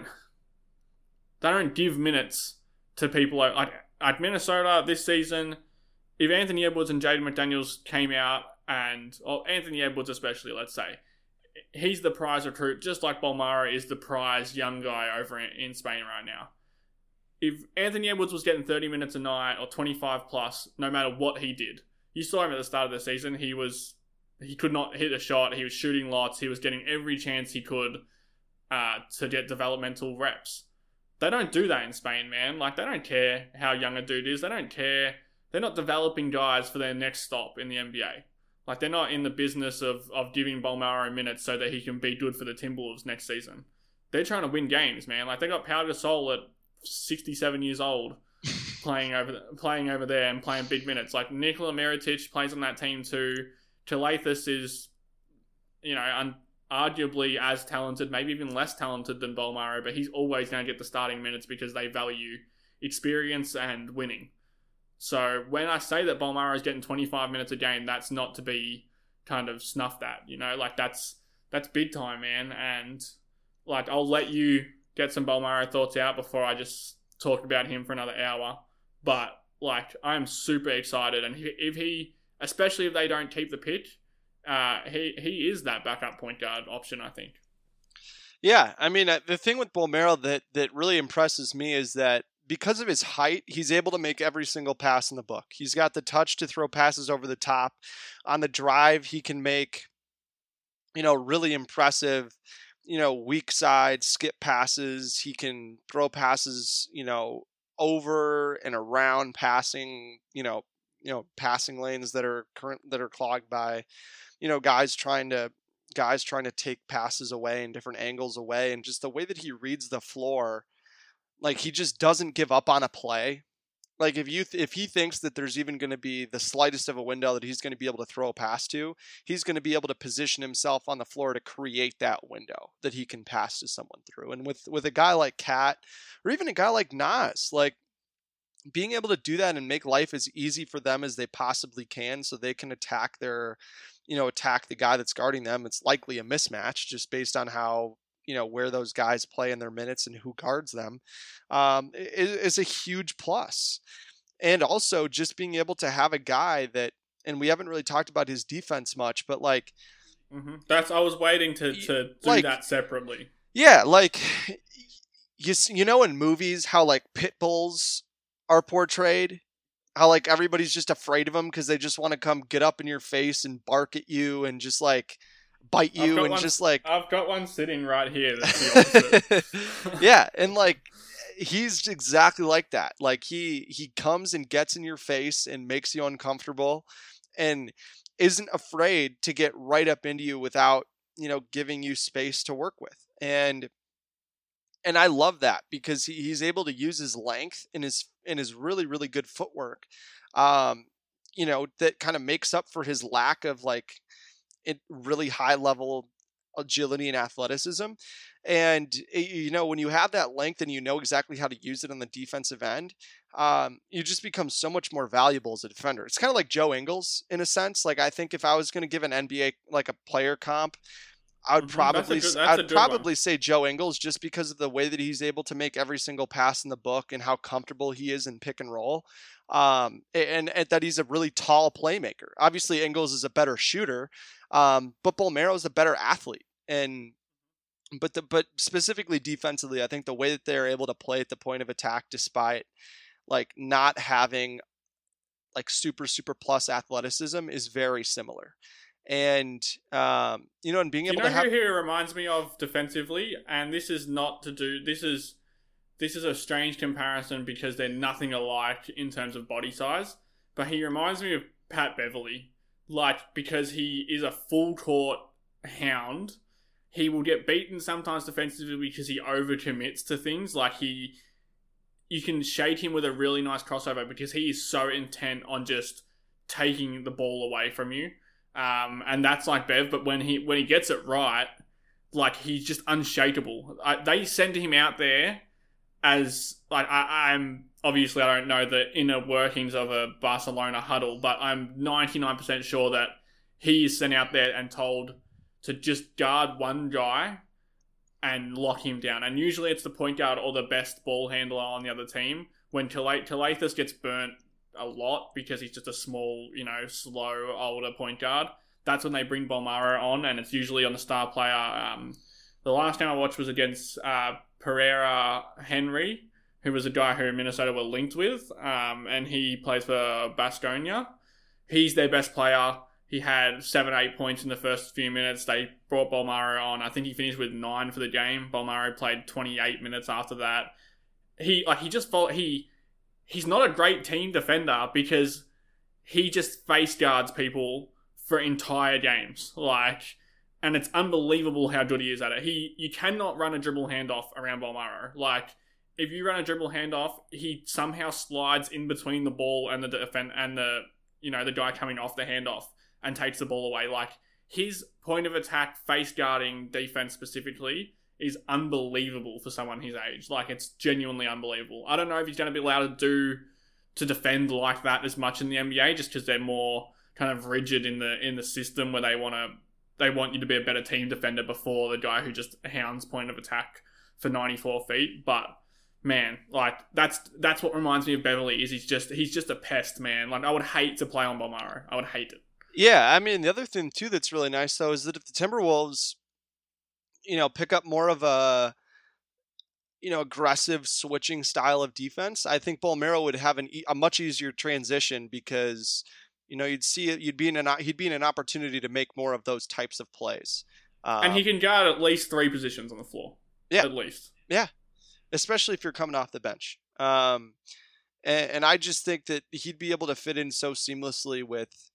they don't give minutes to people like, like at Minnesota this season. If Anthony Edwards and Jaden McDaniels came out and or Anthony Edwards especially, let's say. He's the prize recruit, just like Bolmaro is the prize young guy over in Spain right now. If Anthony Edwards was getting thirty minutes a night or twenty-five plus, no matter what he did, you saw him at the start of the season. He was he could not hit a shot. He was shooting lots. He was getting every chance he could uh, to get developmental reps. They don't do that in Spain, man. Like they don't care how young a dude is. They don't care. They're not developing guys for their next stop in the N B A. Like, they're not in the business of, of giving Bolmaro minutes so that he can be good for the Timberwolves next season. They're trying to win games, man. Like, they got Pau Gasol at sixty-seven years old playing over playing over there and playing big minutes. Like, Nikola Mirotic plays on that team too. Chalathis is, you know, un- arguably as talented, maybe even less talented than Bolmaro, but he's always going to get the starting minutes because they value experience and winning. So when I say that Bolmaro is getting twenty-five minutes a game, that's not to be kind of snuffed at, you know, like that's that's big time, man. And like I'll let you get some Bolmaro thoughts out before I just talk about him for another hour. But like I'm super excited, and if he, especially if they don't keep the pitch, uh, he he is that backup point guard option, I think. Yeah, I mean the thing with Bolmaro that that really impresses me is that. Because of his height, he's able to make every single pass in the book. He's got the touch to throw passes over the top. On the drive, he can make, you know, really impressive, you know, weak side skip passes. He can throw passes, you know, over and around passing, you know, you know, passing lanes that are current that are clogged by, you know, guys trying to guys trying to take passes away and different angles away, and just the way that he reads the floor. Like, he just doesn't give up on a play. Like, if you th- if he thinks that there's even going to be the slightest of a window that he's going to be able to throw a pass to, he's going to be able to position himself on the floor to create that window that he can pass to someone through. And with, with a guy like Cat, or even a guy like Naz, like, being able to do that and make life as easy for them as they possibly can so they can attack their, you know, attack the guy that's guarding them, it's likely a mismatch just based on how, you know, where those guys play in their minutes and who guards them, um, is, is a huge plus. And also just being able to have a guy that, and we haven't really talked about his defense much, but like, mm-hmm. that's, I was waiting to, to do like, that separately. Yeah. Like you, you know, in movies, how like pit bulls are portrayed, how like everybody's just afraid of them because they just want to come get up in your face and bark at you and just like, bite you and one, just like I've got one sitting right here that's the opposite. yeah, and like he's exactly like that. Like he he comes and gets in your face and makes you uncomfortable, and isn't afraid to get right up into you without, you know, giving you space to work with. And and I love that because he, he's able to use his length and his and his really really good footwork, um, you know, that kind of makes up for his lack of like it really high level agility and athleticism. And you know, when you have that length and you know exactly how to use it on the defensive end, um, you just become so much more valuable as a defender. It's kind of like Joe Ingles in a sense. Like I think if I was going to give an N B A like a player comp, I would Mm-hmm. probably That's a good, that's a I'd good one. probably say Joe Ingles, just because of the way that he's able to make every single pass in the book and how comfortable he is in pick and roll, um, and, and that he's a really tall playmaker. Obviously, Ingles is a better shooter, um, but Bolmaro is a better athlete. And but the but specifically defensively, I think the way that they're able to play at the point of attack, despite like not having like super super plus athleticism, is very similar. And um, you know, and being Do you able know to have who he reminds me of defensively? And this is not to do. This is this is a strange comparison because they're nothing alike in terms of body size. But he reminds me of Pat Beverly, like because he is a full court hound. He will get beaten sometimes defensively because he overcommits to things. Like he, you can shade him with a really nice crossover because he is so intent on just taking the ball away from you. Um, and that's like Bev, but when he when he gets it right, like he's just unshakable. I, they send him out there as like I, I'm obviously I don't know the inner workings of a Barcelona huddle, but I'm ninety-nine percent sure that he is sent out there and told to just guard one guy and lock him down. And usually it's the point guard or the best ball handler on the other team. When Calathes gets burnt a lot because he's just a small, you know, slow, older point guard, that's when they bring Bolmaro on, and it's usually on the star player. Um, the last game I watched was against uh, Pereira Henry, who was a guy who Minnesota were linked with, um, and he plays for Baskonia. He's their best player. He had seven, eight points in the first few minutes. They brought Bolmaro on. I think he finished with nine for the game. Bolmaro played twenty-eight minutes after that. He like he just fought, he he's not a great team defender because he just face guards people for entire games. Like, and it's unbelievable how good he is at it. He you cannot run a dribble handoff around Bolmaro. Like, if you run a dribble handoff, he somehow slides in between the ball and the defend and the you know the guy coming off the handoff and takes the ball away. Like, his point of attack, face guarding defense specifically, is unbelievable for someone his age. Like, it's genuinely unbelievable. I don't know if he's going to be allowed to do to defend like that as much in the N B A, just because they're more kind of rigid in the in the system where they want to they want you to be a better team defender before the guy who just hounds point of attack for ninety-four feet. But man, like that's that's what reminds me of Beverly. Is he's just he's just a pest, man. Like, I would hate to play on Bolmaro. I would hate it. Yeah, I mean, the other thing too that's really nice though is that if the Timberwolves, you know, pick up more of a, you know, aggressive switching style of defense, I think Bolmaro would have an, a much easier transition because, you know, you'd see it, you'd be in an he'd be in an opportunity to make more of those types of plays. Um, and he can guard at least three positions on the floor. Yeah, at least. Yeah, especially if you're coming off the bench. Um, and, and I just think that he'd be able to fit in so seamlessly with,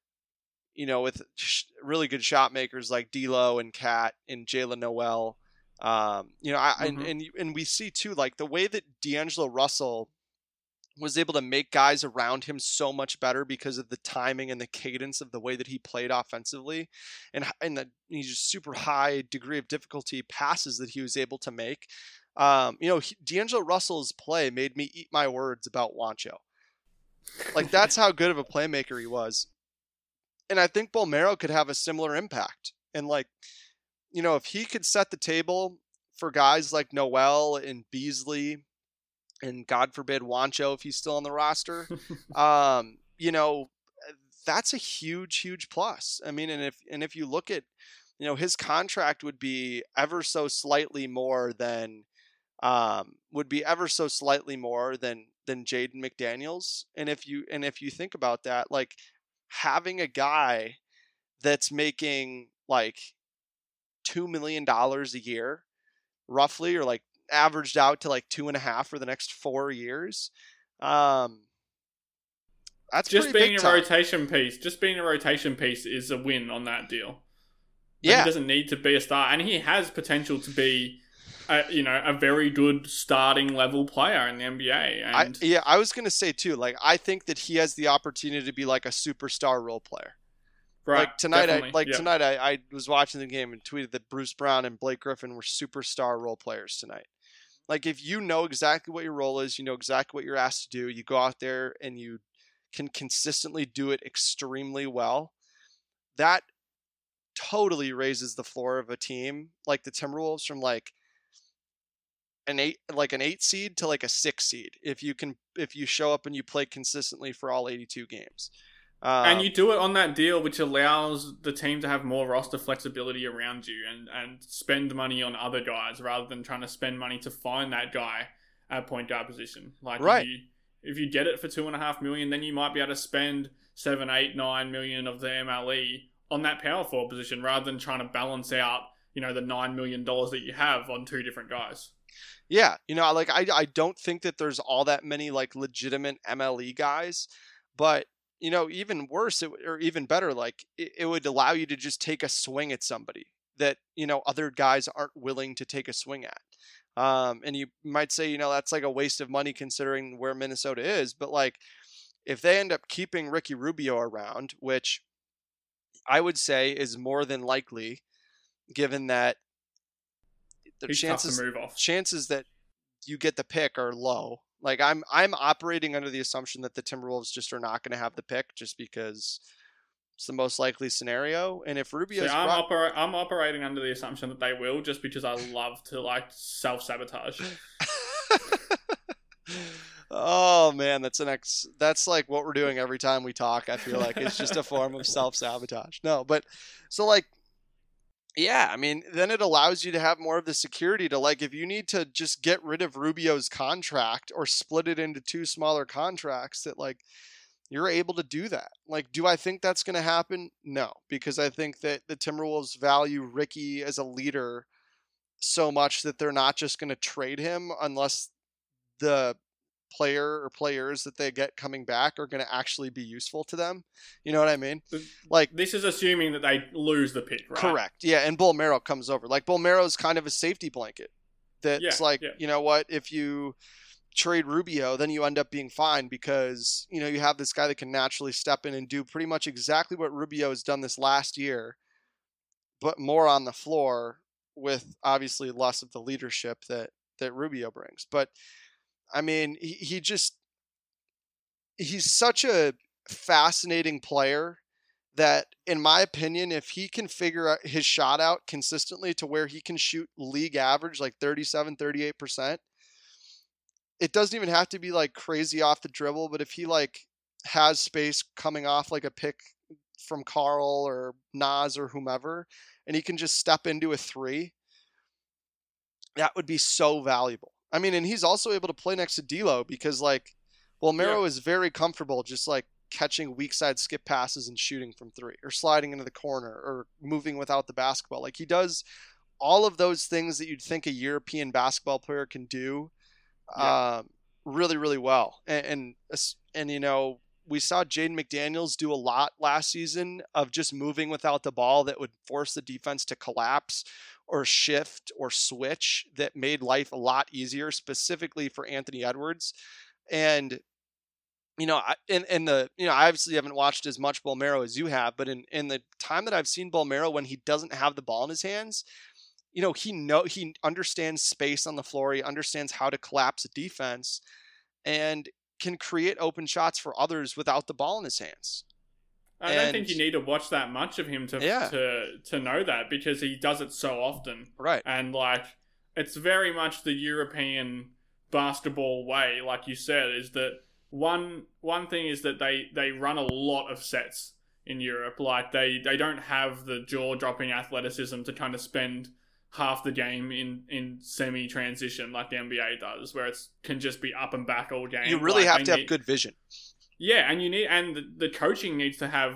you know, with sh- really good shot makers like D'Lo and Cat and Jalen Noel. Um, you know, I, mm-hmm. and, and and we see too, like the way that D'Angelo Russell was able to make guys around him so much better because of the timing and the cadence of the way that he played offensively, and and the just super high degree of difficulty passes that he was able to make. Um, you know, he, D'Angelo Russell's play made me eat my words about Juancho. Like, that's how good of a playmaker he was. And I think Bolmaro could have a similar impact. And like, you know, if he could set the table for guys like Noel and Beasley, and God forbid Juancho if he's still on the roster, um, you know, that's a huge, huge plus. I mean, and if and if you look at, you know, his contract would be ever so slightly more than, um, would be ever so slightly more than than Jaden McDaniels. And if you and if you think about that, like having a guy that's making like two million dollars a year, roughly, or like averaged out to like two and a half for the next four years. Um, that's just pretty being big a time. rotation piece. Just being a rotation piece is a win on that deal. Yeah, he doesn't need to be a star, and he has potential to be, a, you know, a very good starting level player in the N B A. And I, yeah, I was gonna say too. Like, I think that he has the opportunity to be like a superstar role player. right, Like tonight, I, like yeah. tonight, I, I was watching the game and tweeted that Bruce Brown and Blake Griffin were superstar role players tonight. Like, if you know exactly what your role is, you know exactly what you're asked to do, you go out there and you can consistently do it extremely well. That totally raises the floor of a team like the Timberwolves from like an eight, like an eight seed to like a six seed. If you can, if you show up and you play consistently for all eighty-two games. Um, and you do it on that deal, which allows the team to have more roster flexibility around you and, and spend money on other guys rather than trying to spend money to find that guy at point guard position. Like, right. if you, if you get it for two and a half million, then you might be able to spend seven, eight, nine million of the M L E on that power forward position rather than trying to balance out, you know, the nine million dollars that you have on two different guys. Yeah. You know, like, I, I don't think that there's all that many like legitimate M L E guys, but you know, even worse, it, or even better, like it, it would allow you to just take a swing at somebody that, you know, other guys aren't willing to take a swing at. Um, and you might say, you know, that's like a waste of money considering where Minnesota is. But like, if they end up keeping Ricky Rubio around, which I would say is more than likely, given that the He's chances, tough to move off. chances that you get the pick are low. Like, I'm I'm operating under the assumption that the Timberwolves just are not going to have the pick just because it's the most likely scenario. And if Rubio's... See, I'm, brought... opera- I'm operating under the assumption that they will just because I love to, like, self-sabotage. Oh, man, that's an ex... That's like what we're doing every time we talk, I feel like. It's just a form of self-sabotage. No, but... So, like... Yeah, I mean, then it allows you to have more of the security to, like, if you need to just get rid of Rubio's contract or split it into two smaller contracts, that, like, you're able to do that. Like, do I think that's going to happen? No, because I think that the Timberwolves value Ricky as a leader so much that they're not just going to trade him unless the player or players that they get coming back are going to actually be useful to them. You know what I mean? Like, this is assuming that they lose the pick, right? Correct. Yeah, and Bolmero comes over. Like, Bolmero's kind of a safety blanket. That's yeah, like, yeah. you know what, if you trade Rubio, then you end up being fine because, you know, you have this guy that can naturally step in and do pretty much exactly what Rubio has done this last year, but more on the floor with obviously less of the leadership that, that Rubio brings. But I mean, he, he just, he's such a fascinating player that, in my opinion, if he can figure out his shot out consistently to where he can shoot league average, like thirty-seven, thirty-eight percent, it doesn't even have to be like crazy off the dribble, but if he like has space coming off like a pick from Carl or Nas or whomever, and he can just step into a three, that would be so valuable. I mean, and he's also able to play next to D'Lo because, like, Bolmero yeah. is very comfortable just, like, catching weak side skip passes and shooting from three or sliding into the corner or moving without the basketball. Like, he does all of those things that you'd think a European basketball player can do yeah. um, really, really well. And, and, and, you know, we saw Jaden McDaniels do a lot last season of just moving without the ball that would force the defense to collapse or shift or switch that made life a lot easier, specifically for Anthony Edwards. And, you know, I, in, in the, you know, I obviously haven't watched as much Bolmero as you have, but in, in the time that I've seen Bolmero when he doesn't have the ball in his hands, you know, he know he understands space on the floor. He understands how to collapse a defense and can create open shots for others without the ball in his hands. I don't and, think you need to watch that much of him to yeah. to to know that because he does it so often. Right. And, like, it's very much the European basketball way, like you said, is that one one thing is that they, they run a lot of sets in Europe. Like, they, they don't have the jaw-dropping athleticism to kind of spend half the game in, in semi-transition like the N B A does, where it can just be up and back all game. You really like, have to need, have good vision. Yeah, and you need, and the, the coaching needs to have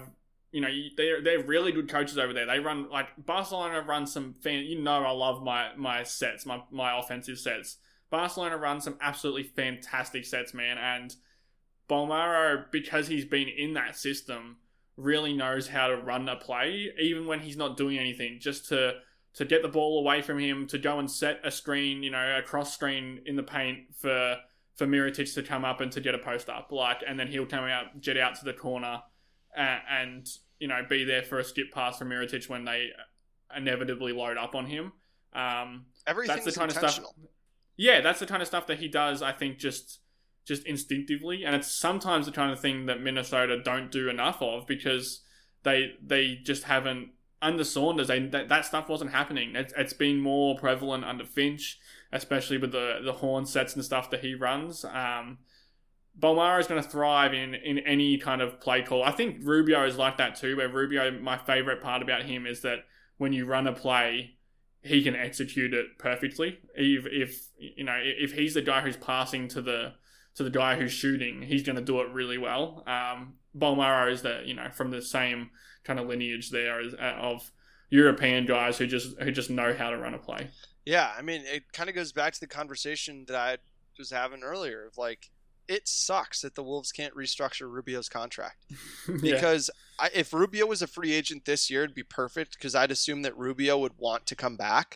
you know, they're they're really good coaches over there. They run like Barcelona run some fan. You know, I love my my sets, my my offensive sets. Barcelona runs some absolutely fantastic sets, man. And Bolmaro, because he's been in that system, really knows how to run a play, even when he's not doing anything. Just to to get the ball away from him, to go and set a screen, you know, a cross screen in the paint for for Mirotic to come up and to get a post up, like, and then he'll come out, jet out to the corner. And, and, you know, be there for a skip pass from Mirotic when they inevitably load up on him. Um, Everything's that's the kind intentional. Of stuff, yeah, that's the kind of stuff that he does, I think, just just instinctively. And it's sometimes the kind of thing that Minnesota don't do enough of because they they just haven't, under Saunders, they, that, that stuff wasn't happening. It's, it's been more prevalent under Finch, especially with the, the horn sets and stuff that he runs. Um Bolmaro is going to thrive in, in any kind of play call. I think Rubio is like that too, where Rubio, my favourite part about him is that when you run a play, he can execute it perfectly. If, if you know, if he's the guy who's passing to the to the guy who's shooting, he's going to do it really well. Um, Bolmaro is the, you know, from the same kind of lineage there as, of European guys who just who just know how to run a play. Yeah, I mean, it kind of goes back to the conversation that I was having earlier of like, it sucks that the Wolves can't restructure Rubio's contract because yeah. I, if Rubio was a free agent this year, it'd be perfect because I'd assume that Rubio would want to come back.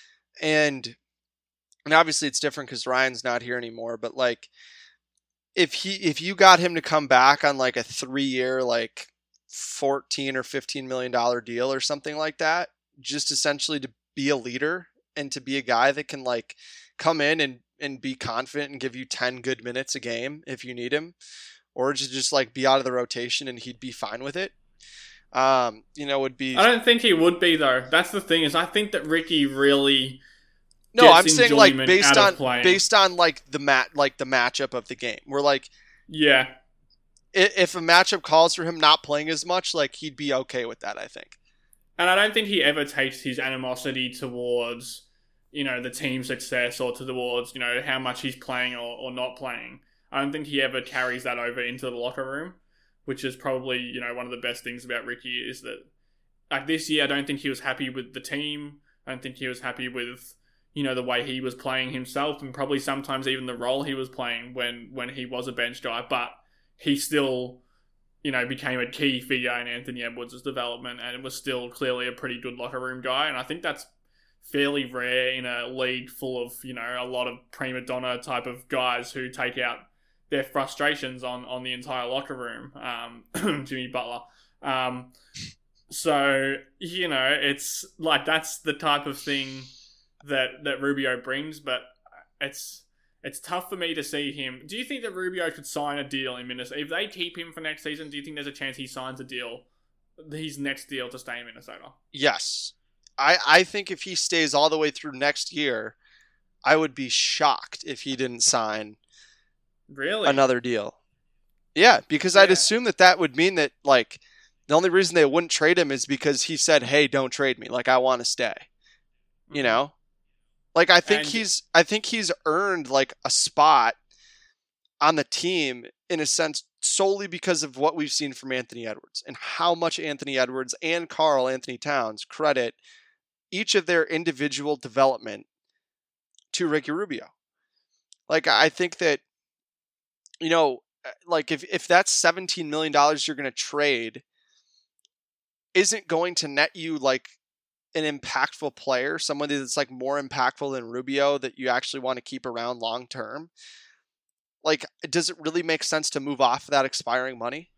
And, and obviously it's different because Ryan's not here anymore, but like if he, if you got him to come back on like a three year, like fourteen or fifteen million dollars deal or something like that, just essentially to be a leader and to be a guy that can like come in and and be confident and give you ten good minutes a game if you need him, or to just like be out of the rotation and he'd be fine with it. Um, you know, would be. I don't think he would be though. That's the thing is, I think that Ricky really. No, I'm saying like based on playing. based on like the mat like the matchup of the game. We're like, yeah, if a matchup calls for him not playing as much, like he'd be okay with that, I think. And I don't think he ever takes his animosity towards, you know, the team success or towards, you know, how much he's playing or, or not playing. I don't think he ever carries that over into the locker room, which is probably, you know, one of the best things about Ricky is that, like this year, I don't think he was happy with the team. I don't think he was happy with, you know, the way he was playing himself and probably sometimes even the role he was playing when, when he was a bench guy. But he still, you know, became a key figure in Anthony Edwards' development and was still clearly a pretty good locker room guy. And I think that's fairly rare in a league full of, you know, a lot of prima donna type of guys who take out their frustrations on, on the entire locker room. Um, Jimmy Butler. Um, so, you know, it's like, that's the type of thing that, that Rubio brings, but it's, it's tough for me to see him. Do you think that Rubio could sign a deal in Minnesota? If they keep him for next season, do you think there's a chance he signs a deal, his next deal to stay in Minnesota? Yes. I, I think if he stays all the way through next year, I would be shocked if he didn't sign really another deal. Yeah, because yeah. I'd assume that that would mean that, like, the only reason they wouldn't trade him is because he said, hey, don't trade me. Like, I want to stay. Mm-hmm. You know? Like, I think and... he's I think he's earned, like, a spot on the team in a sense solely because of what we've seen from Anthony Edwards and how much Anthony Edwards and Karl Anthony Towns credit each of their individual development to Ricky Rubio. Like, I think that, you know, like if, if that's seventeen million dollars you're going to trade isn't going to net you like an impactful player, somebody that's like more impactful than Rubio that you actually want to keep around long term, like, does it really make sense to move off of that expiring money?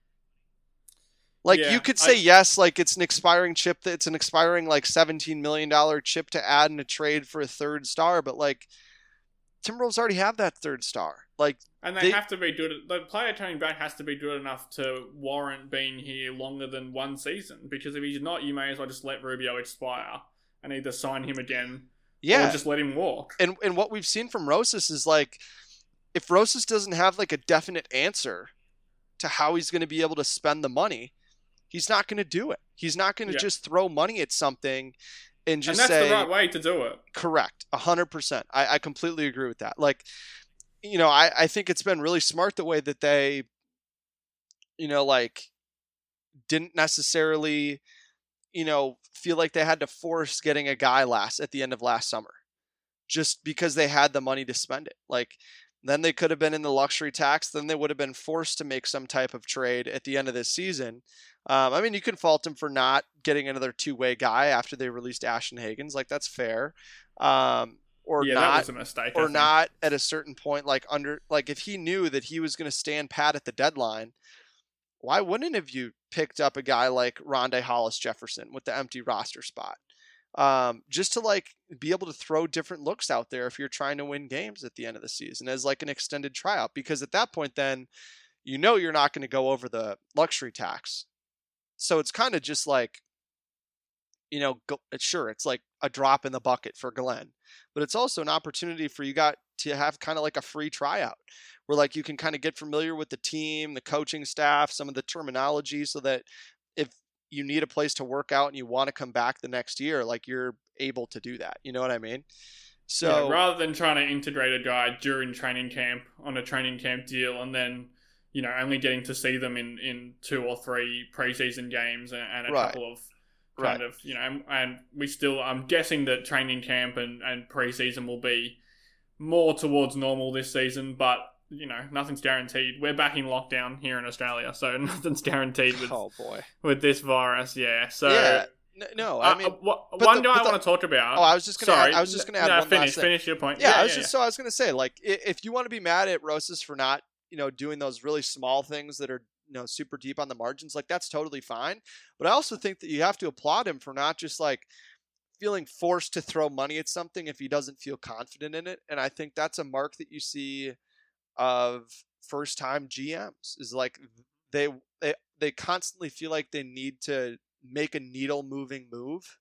Like, yeah, you could say, I, yes, like, it's an expiring chip, that it's an expiring, like, seventeen million dollars chip to add in a trade for a third star, but, like, Timberwolves already have that third star. Like, and they, they have to be good. The player coming back has to be good enough to warrant being here longer than one season, because if he's not, you may as well just let Rubio expire and either sign him again yeah. or just let him walk. And and what we've seen from Rosas is, like, if Rosas doesn't have, like, a definite answer to how he's going to be able to spend the money, he's not going to do it. He's not going to yeah. just throw money at something and just say... And that's say, the right way to do it. Correct. one hundred percent. I, I completely agree with that. Like, you know, I, I think it's been really smart the way that they, you know, like, didn't necessarily, you know, feel like they had to force getting a guy last at the end of last summer just because they had the money to spend it. Like, then they could have been in the luxury tax. Then they would have been forced to make some type of trade at the end of this season. Um, I mean, you can fault them for not getting another two-way guy after they released Ashton Hagans. Like, that's fair. Um, or yeah, not, that was a mistake. or not at a certain point, like under, like if he knew that he was going to stand pat at the deadline, why wouldn't have you picked up a guy like Rondé Hollis Jefferson with the empty roster spot? Um, just to like be able to throw different looks out there if you're trying to win games at the end of the season as like an extended tryout, because at that point, then you know you're not going to go over the luxury tax. So it's kind of just like, you know, go, sure, it's like a drop in the bucket for Glenn, but it's also an opportunity for you got to have kind of like a free tryout where like you can kind of get familiar with the team, the coaching staff, some of the terminology, so that if you need a place to work out and you want to come back the next year, like you're able to do that. You know what I mean? So yeah, rather than trying to integrate a guy during training camp on a training camp deal and then, you know, only getting to see them in, in two or three preseason games and, and a right. couple of kind right. of, you know, and, and we still, I'm guessing that training camp and, and preseason will be more towards normal this season, but you know, nothing's guaranteed. We're back in lockdown here in Australia, so nothing's guaranteed with oh boy with this virus. Yeah, so yeah, no, I mean, uh, one the, guy I the, want to talk about. Oh, I was just gonna. Sorry, add, I was just gonna add no, one finish, last thing. Finish your point. Yeah, yeah I was yeah, just yeah. so I was gonna say, like, if you want to be mad at Rosas for not, you know, doing those really small things that are, you know, super deep on the margins, like that's totally fine. But I also think that you have to applaud him for not just like feeling forced to throw money at something if he doesn't feel confident in it. And I think that's a mark that you see of first time G Ms is like they they they constantly feel like they need to make a needle moving move.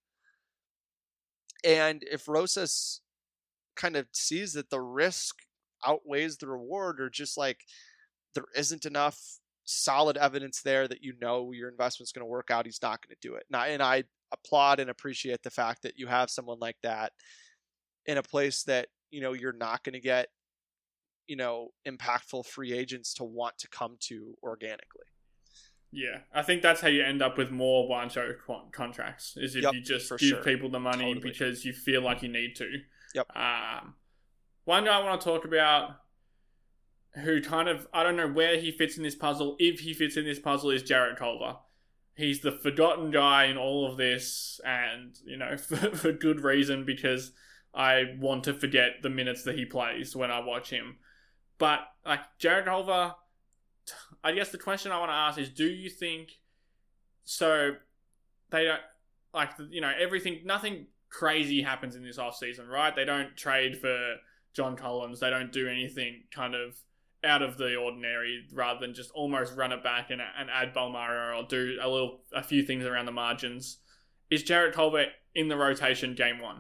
And if Rosas kind of sees that the risk outweighs the reward, or just like there isn't enough solid evidence there that you know your investment's going to work out, he's not going to do it. And I, and I applaud and appreciate the fact that you have someone like that in a place that, you know, you're not going to get, you know, impactful free agents to want to come to organically. Yeah, I think that's how you end up with more one-show contracts, is if yep, you just give sure. people the money totally. because you feel like you need to. Yep. Um, one guy I want to talk about who kind of, I don't know where he fits in this puzzle, if he fits in this puzzle, is Jarrett Culver. He's the forgotten guy in all of this, and, you know, for, for good reason, because I want to forget the minutes that he plays when I watch him. But, like, Jarrett Culver, I guess the question I want to ask is, do you think, so they don't, like, you know, everything, nothing crazy happens in this offseason, right? They don't trade for John Collins. They don't do anything kind of out of the ordinary, rather than just almost run it back and, and add Balmaro or do a little, a few things around the margins. Is Jarrett Culver in the rotation game one?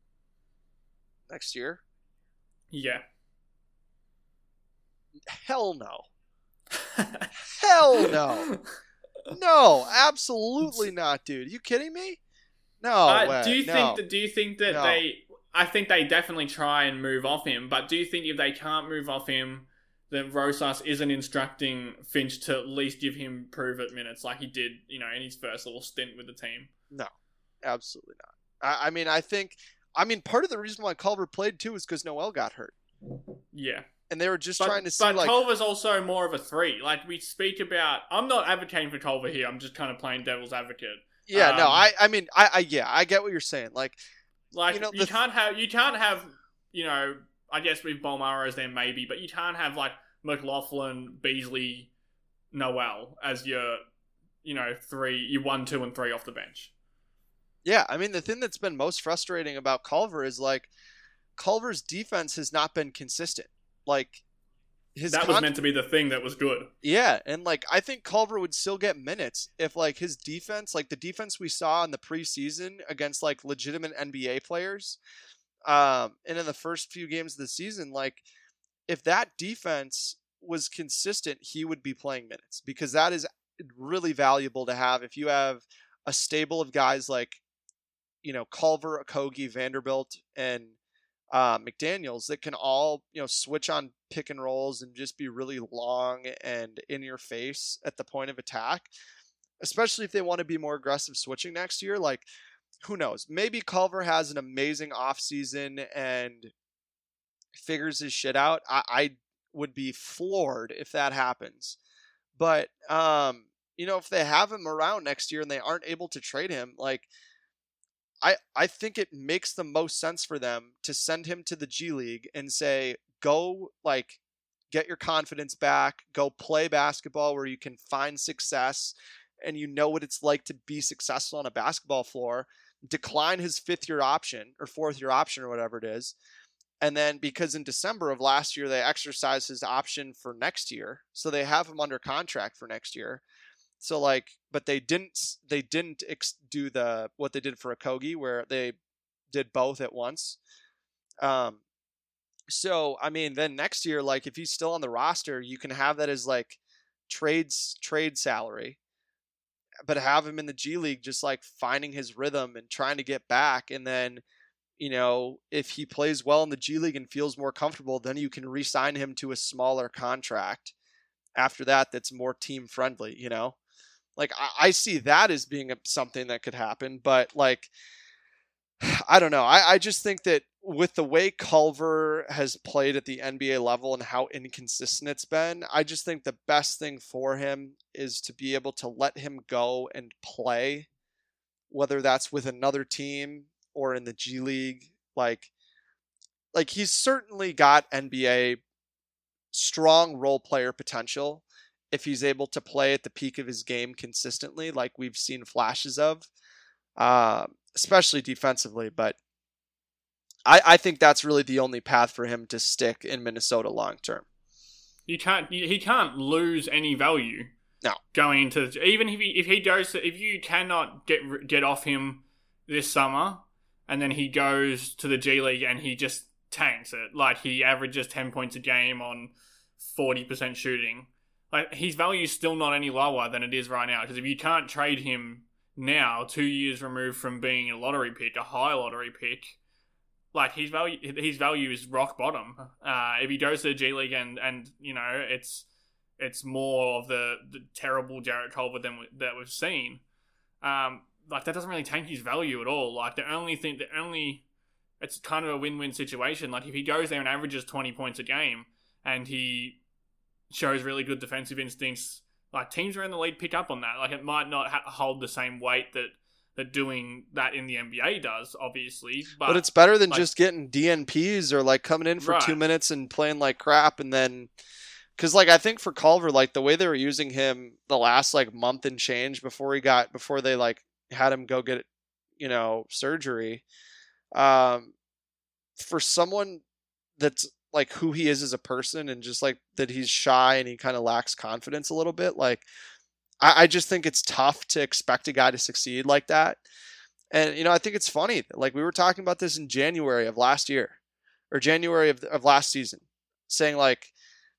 Next year? Yeah. Hell no. Hell no. No, absolutely not, dude. Are you kidding me? No uh, way. Do you no. think that? Do you think that no. they? I think they definitely try and move off him. But do you think if they can't move off him, then Rosas isn't instructing Finch to at least give him prove it minutes like he did, you know, in his first little stint with the team? No, absolutely not. I, I mean, I think. I mean, part of the reason why Culver played too is because Noel got hurt. Yeah. And they were just but, trying to see, but like... But Culver's also more of a three. Like, we speak about... I'm not advocating for Culver here. I'm just kind of playing devil's advocate. Yeah, um, no, I I mean, I, I yeah, I get what you're saying. Like, like you know, you can't have... You can't have, you know... I guess with Balmaro's there maybe, but you can't have, like, McLaughlin, Beasley, Noel as your, you know, three... Your one, two, and three off the bench. Yeah, I mean, the thing that's been most frustrating about Culver is, like, Culver's defense has not been consistent. Like, his that con- was meant to be the thing that was good. Yeah, and like I think Culver would still get minutes if like his defense, like the defense we saw in the preseason against like legitimate N B A players, um, and in the first few games of the season, like if that defense was consistent, he would be playing minutes, because that is really valuable to have if you have a stable of guys like, you know, Culver, Okogie, Vanderbilt, and Uh, McDaniels that can all, you know, switch on pick and rolls and just be really long and in your face at the point of attack. especially if they want to be more aggressive switching next year. Like, who knows? Maybe Culver has an amazing offseason and figures his shit out. I, I would be floored if that happens. But, um, you know, if they have him around next year and they aren't able to trade him, like, I, I think it makes the most sense for them to send him to the G League and say, go, like, get your confidence back, go play basketball where you can find success and you know what it's like to be successful on a basketball floor, decline his fifth year option or fourth year option or whatever it is. And then because in December of last year, they exercised his option for next year. So they have him under contract for next year. So like, but they didn't, they didn't ex- do the, what they did for Okogie where they did both at once. Um, so, I mean, then next year, like if he's still on the roster, you can have that as like trades, trade salary, but have him in the G League, just like finding his rhythm and trying to get back. And then, you know, if he plays well in the G League and feels more comfortable, then you can re-sign him to a smaller contract after that that's more team friendly, you know? Like, I, I see that as being a, something that could happen, but like, I don't know. I, I just think that with the way Culver has played at the N B A level and how inconsistent it's been, I just think the best thing for him is to be able to let him go and play, whether that's with another team or in the G League. Like, like he's certainly got N B A strong role player potential if he's able to play at the peak of his game consistently, like we've seen flashes of, uh, especially defensively. But I, I think that's really the only path for him to stick in Minnesota long term. You can't. He can't lose any value. No. Going into even if he if he goes to, if you cannot get get off him this summer, and then he goes to the G League and he just tanks it, like he averages ten points a game on forty percent shooting. Like, his value is still not any lower than it is right now. Because if you can't trade him now, two years removed from being a lottery pick, a high lottery pick, like his value, his value is rock bottom. Uh, if he goes to the G League and, and you know it's it's more of the, the terrible Jarrett Culver than we, that we've seen, um, like that doesn't really tank his value at all. Like the only thing, the only it's kind of a win-win situation. Like if he goes there and averages twenty points a game and he shows really good defensive instincts, like teams around the league pick up on that. Like it might not ha- hold the same weight that that doing that in the N B A does, obviously. But, but it's better than like, just getting D N Ps or like coming in for right. two minutes and playing like crap. And then, cause like, I think for Culver, like the way they were using him the last like month and change before he got, before they like had him go get, you know, surgery, um, for someone that's like who he is as a person and just like that he's shy and he kind of lacks confidence a little bit. Like, I, I just think it's tough to expect a guy to succeed like that. And, you know, I think it's funny. Like we were talking about this in January of last year or January of, of last season, saying like,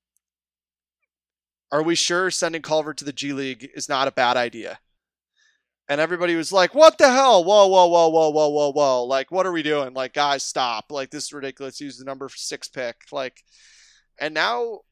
are we sure sending Culver to the G League is not a bad idea? And everybody was like, what the hell? Whoa, whoa, whoa, whoa, whoa, whoa, whoa. Like, what are we doing? Like, guys, stop. Like, this is ridiculous. Use the number six pick. Like, and now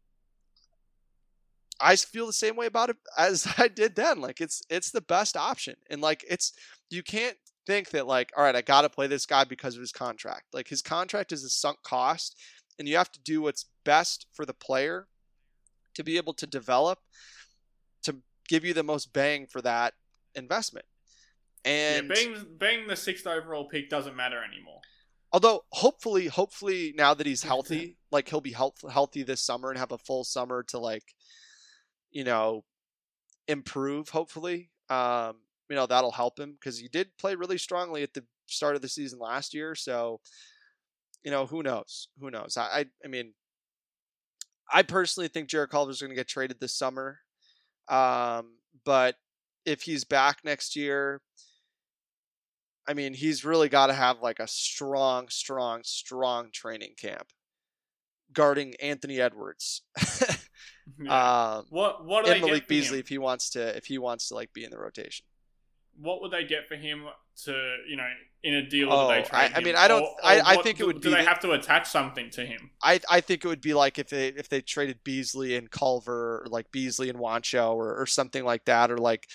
I feel the same way about it as I did then. Like, it's, it's the best option. And like, it's, you can't think that like, all right, I got to play this guy because of his contract. Like his contract is a sunk cost and you have to do what's best for the player to be able to develop, to give you the most bang for that investment. And yeah, being being the sixth overall pick doesn't matter anymore. Although hopefully, hopefully now that he's healthy, like he'll be health, healthy this summer and have a full summer to like, you know, improve. Hopefully, um, you know, that'll help him because he did play really strongly at the start of the season last year. So, you know, who knows? Who knows? I, I, I mean, I personally think Jarrett Culver is going to get traded this summer, um, but if he's back next year, I mean, he's really got to have like a strong, strong, strong training camp guarding Anthony Edwards. yeah. um, what what do and they Malik get Beasley him? if he wants to if he wants to like be in the rotation. What would they get for him to, you know, in a deal oh, that they trade I, him? I mean, I don't. Or, or I, I what, think it would do be. Do they have to attach something to him? I I think it would be like if they if they traded Beasley and Culver, or like Beasley and Wancho, or or something like that, or like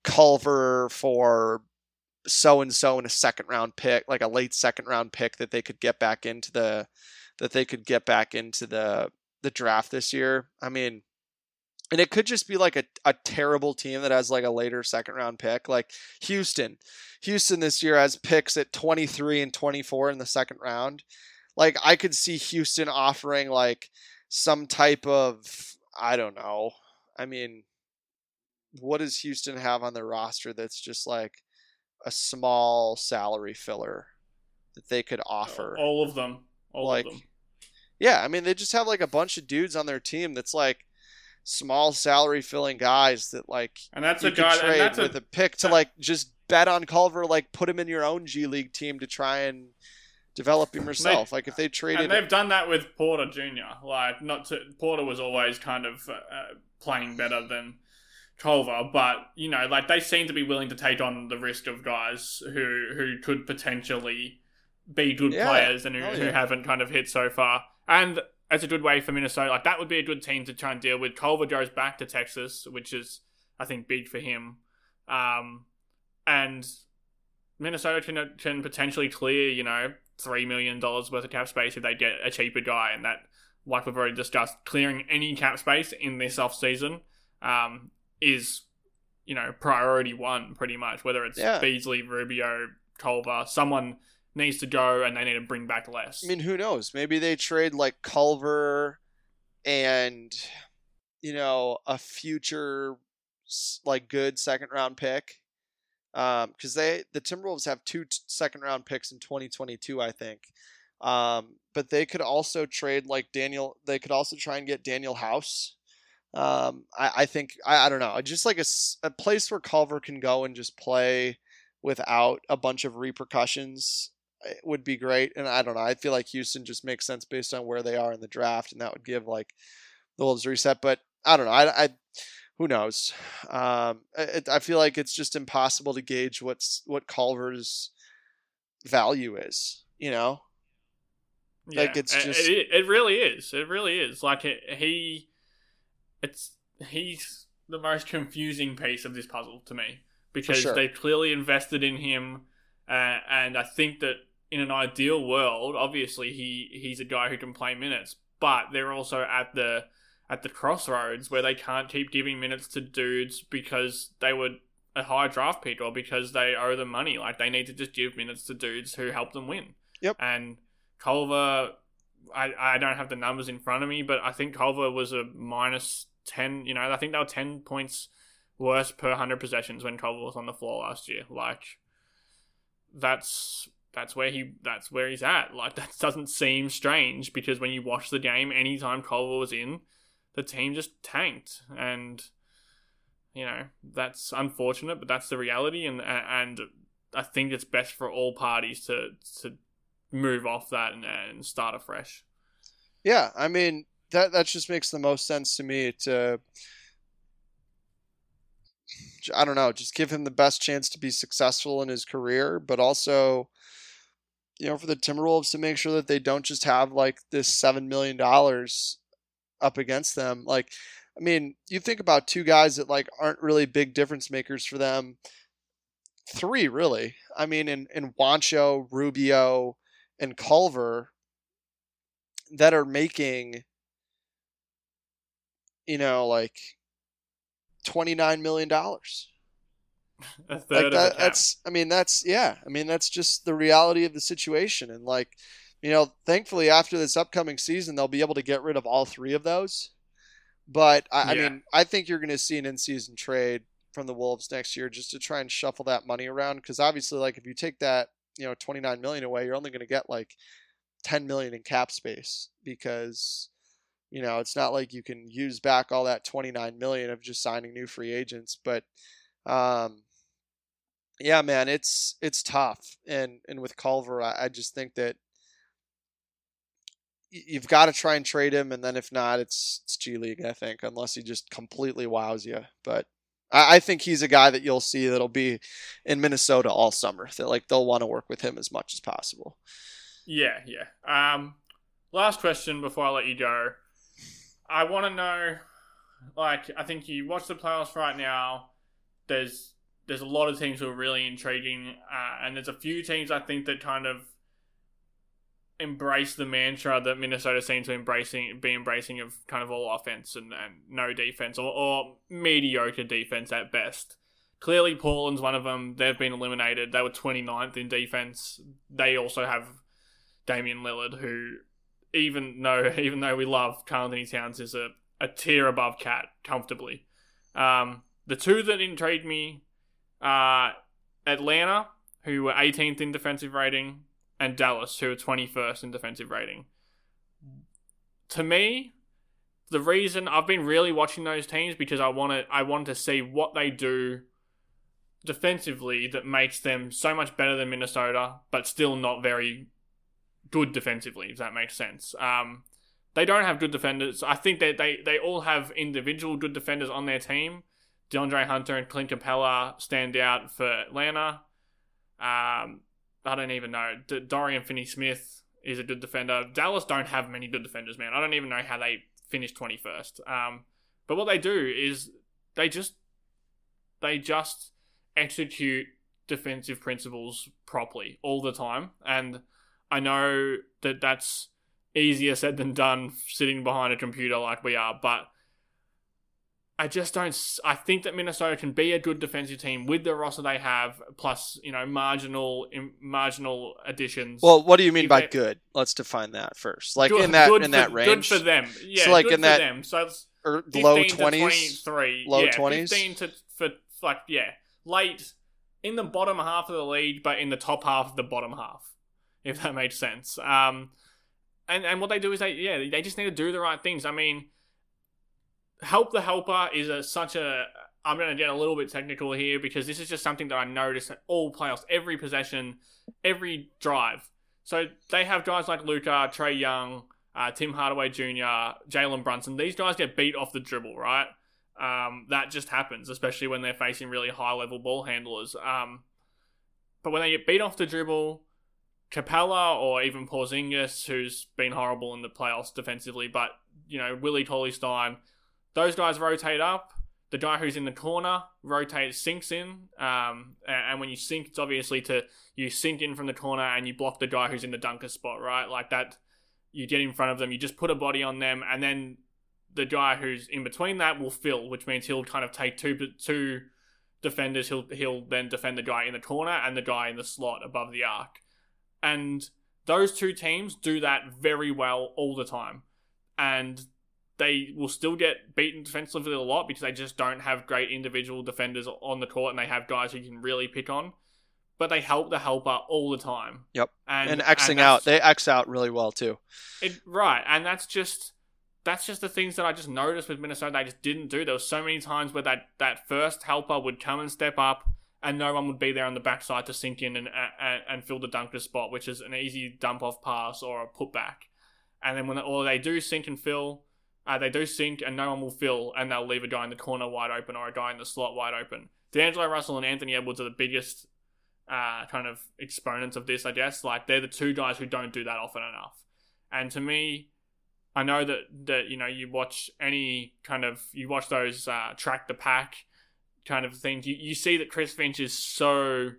Culver for so and so in a second round pick, like a late second round pick that they could get back into the that they could get back into the the draft this year. I mean, and it could just be like a, a terrible team that has like a later second round pick, like Houston. Houston this year has picks at twenty-three and twenty-four in the second round. Like I could see Houston offering like some type of, I don't know. I mean, what does Houston have on their roster that's just like a small salary filler that they could offer? All of them. All like, of them. Yeah, I mean, they just have like a bunch of dudes on their team that's like small salary filling guys that like and that's you a could guy trade and that's with a, a pick to like just bet on Culver, like put him in your own G League team to try and develop him yourself. They, like if they traded, and they've done that with Porter Junior Like not to, Porter was always kind of uh, playing better than Culver, but you know, like they seem to be willing to take on the risk of guys who who could potentially be good yeah, players and who, yeah. who haven't kind of hit so far. And it's a good way for Minnesota. Like that would be a good team to try and deal with. Culver goes back to Texas, which is I think big for him. Um, and Minnesota can can potentially clear, you know, three million dollars worth of cap space if they get a cheaper guy, and that, like we've already discussed, clearing any cap space in this offseason um, is, you know, priority one pretty much. Whether it's yeah. Beasley, Rubio, Culver, someone needs to go and they need to bring back less. I mean, who knows? Maybe they trade like Culver and, you know, a future like good second round pick. Um, because they the Timberwolves have two t- second round picks in twenty twenty-two, I think. Um, but they could also trade like Daniel. They could also try and get Daniel House. Um, I, I think I, I don't know, just like a, a place where Culver can go and just play without a bunch of repercussions would be great. And I don't know, I feel like Houston just makes sense based on where they are in the draft, and that would give like the Wolves a reset. But I don't know, I, I who knows? Um, it, I feel like it's just impossible to gauge what's what Culver's value is. You know, yeah, like it's just it, it really is. It really is. Like it, he, it's he's the most confusing piece of this puzzle to me because sure. they clearly invested in him, uh, and I think that in an ideal world, obviously he he's a guy who can play minutes, but they're also at the at the crossroads where they can't keep giving minutes to dudes because they were a high draft pick or because they owe them money. Like, they need to just give minutes to dudes who help them win. Yep. And Culver, I, I don't have the numbers in front of me, but I think Culver was a minus ten, you know, I think they were ten points worse per one hundred possessions when Culver was on the floor last year. Like, that's... That's where he. That's where he's at. Like, that doesn't seem strange because when you watch the game, anytime Culver was in, the team just tanked, and you know that's unfortunate, but that's the reality. And and I think it's best for all parties to to move off that and, and start afresh. Yeah, I mean that that just makes the most sense to me. To I don't know, just give him the best chance to be successful in his career, but also, you know, for the Timberwolves to make sure that they don't just have like this seven million dollars up against them. Like, I mean, you think about two guys that like aren't really big difference makers for them. Three, really. I mean, in, in Juancho, Rubio, and Culver that are making, you know, like twenty-nine million dollars. A third like that, of that's, I mean, that's, yeah. I mean, that's just the reality of the situation. And like, you know, thankfully after this upcoming season, they'll be able to get rid of all three of those. But I, yeah. I mean, I think you're going to see an in-season trade from the Wolves next year just to try and shuffle that money around. Because obviously, like if you take that, you know, twenty-nine million away, you're only going to get like ten million in cap space because, you know, it's not like you can use back all that twenty-nine million of just signing new free agents. But, um, yeah, man, it's it's tough, and and with Culver, I, I just think that you've got to try and trade him, and then if not, it's it's G League, I think, unless he just completely wows you. But I, I think he's a guy that you'll see that'll be in Minnesota all summer. That like they'll want to work with him as much as possible. Yeah, yeah. Um, last question before I let you go. I want to know, like, I think you watch the playoffs right now. There's there's a lot of teams who are really intriguing, uh, and there's a few teams I think that kind of embrace the mantra that Minnesota seems to embracing be embracing of kind of all offense and, and no defense, or, or mediocre defense at best. Clearly, Portland's one of them. They've been eliminated. They were twenty-ninth in defense. They also have Damian Lillard, who, even though even though we love Karl-Anthony Towns, is a, a tier above Cat comfortably. Um, the two that intrigued me are Atlanta, who were eighteenth in defensive rating, and Dallas, who are twenty-first in defensive rating. To me, the reason I've been really watching those teams because I want to I want to see what they do defensively that makes them so much better than Minnesota, but still not very good defensively, if that makes sense. Um, they don't have good defenders. I think that they, they all have individual good defenders on their team. DeAndre Hunter and Clint Capella stand out for Atlanta. Um, I don't even know. D- Dorian Finney-Smith is a good defender. Dallas don't have many good defenders, man. I don't even know how they finished twenty-first. Um, but what they do is they just they just execute defensive principles properly all the time. And I know that that's easier said than done sitting behind a computer like we are, but I just don't. I think that Minnesota can be a good defensive team with the roster they have, plus you know marginal marginal additions. Well, what do you mean by good? Let's define that first. Like good, in that in for, that range. Good for them. Yeah, so like good in for that them. So it's or low twenties, low yeah, twenties, fifteen to for like yeah, late in the bottom half of the league, but in the top half of the bottom half, if that makes sense. Um, and and what they do is they yeah they just need to do the right things. I mean. Help the helper is a, such a... I'm going to get a little bit technical here because this is just something that I notice at all playoffs, every possession, every drive. So they have guys like Luka, Trae Young, uh, Tim Hardaway Junior, Jalen Brunson. These guys get beat off the dribble, right? Um, that just happens, especially when they're facing really high-level ball handlers. Um, but when they get beat off the dribble, Capella or even Porzingis, who's been horrible in the playoffs defensively, but, you know, Willie Cauley-Stein... Those guys rotate up. The guy who's in the corner rotates, sinks in. Um, and when you sink, it's obviously to you sink in from the corner and you block the guy who's in the dunker spot, right? Like that, you get in front of them, you just put a body on them, and then the guy who's in between that will fill, which means he'll kind of take two two defenders. He'll he'll then defend the guy in the corner and the guy in the slot above the arc. And those two teams do that very well all the time. And they will still get beaten defensively a lot because they just don't have great individual defenders on the court and they have guys who you can really pick on. But they help the helper all the time. Yep. And, and Xing and out. They X out really well too. It, right. And that's just that's just the things that I just noticed with Minnesota they just didn't do. There were so many times where that, that first helper would come and step up and no one would be there on the backside to sink in and, and, and fill the dunker spot, which is an easy dump-off pass or a putback. And then when they, or they do sink and fill... Uh, they do sink and no one will fill and they'll leave a guy in the corner wide open or a guy in the slot wide open. D'Angelo Russell and Anthony Edwards are the biggest uh, kind of exponents of this, I guess. Like, they're the two guys who don't do that often enough. And to me, I know that, that you know, you watch any kind of, you watch those uh, track the pack kind of things, you, you see that Chris Finch is so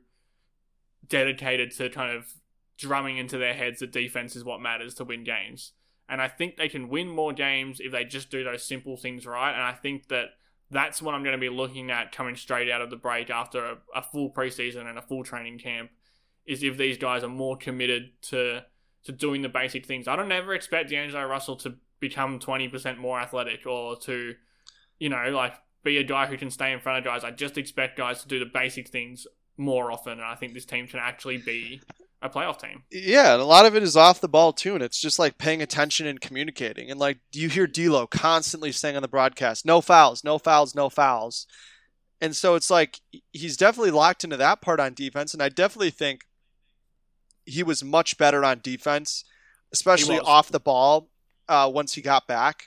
dedicated to kind of drumming into their heads that defense is what matters to win games. And I think they can win more games if they just do those simple things right. And I think that that's what I'm going to be looking at coming straight out of the break after a, a full preseason and a full training camp, is if these guys are more committed to to doing the basic things. I don't ever expect D'Angelo Russell to become twenty percent more athletic or to, you know, like be a guy who can stay in front of guys. I just expect guys to do the basic things more often. And I think this team can actually be a playoff team. Yeah, and a lot of it is off the ball too, and it's just like paying attention and communicating. And like, you hear D'Lo constantly saying on the broadcast, "No fouls, no fouls, no fouls," and so it's like he's definitely locked into that part on defense. And I definitely think he was much better on defense, especially off the ball uh, once he got back.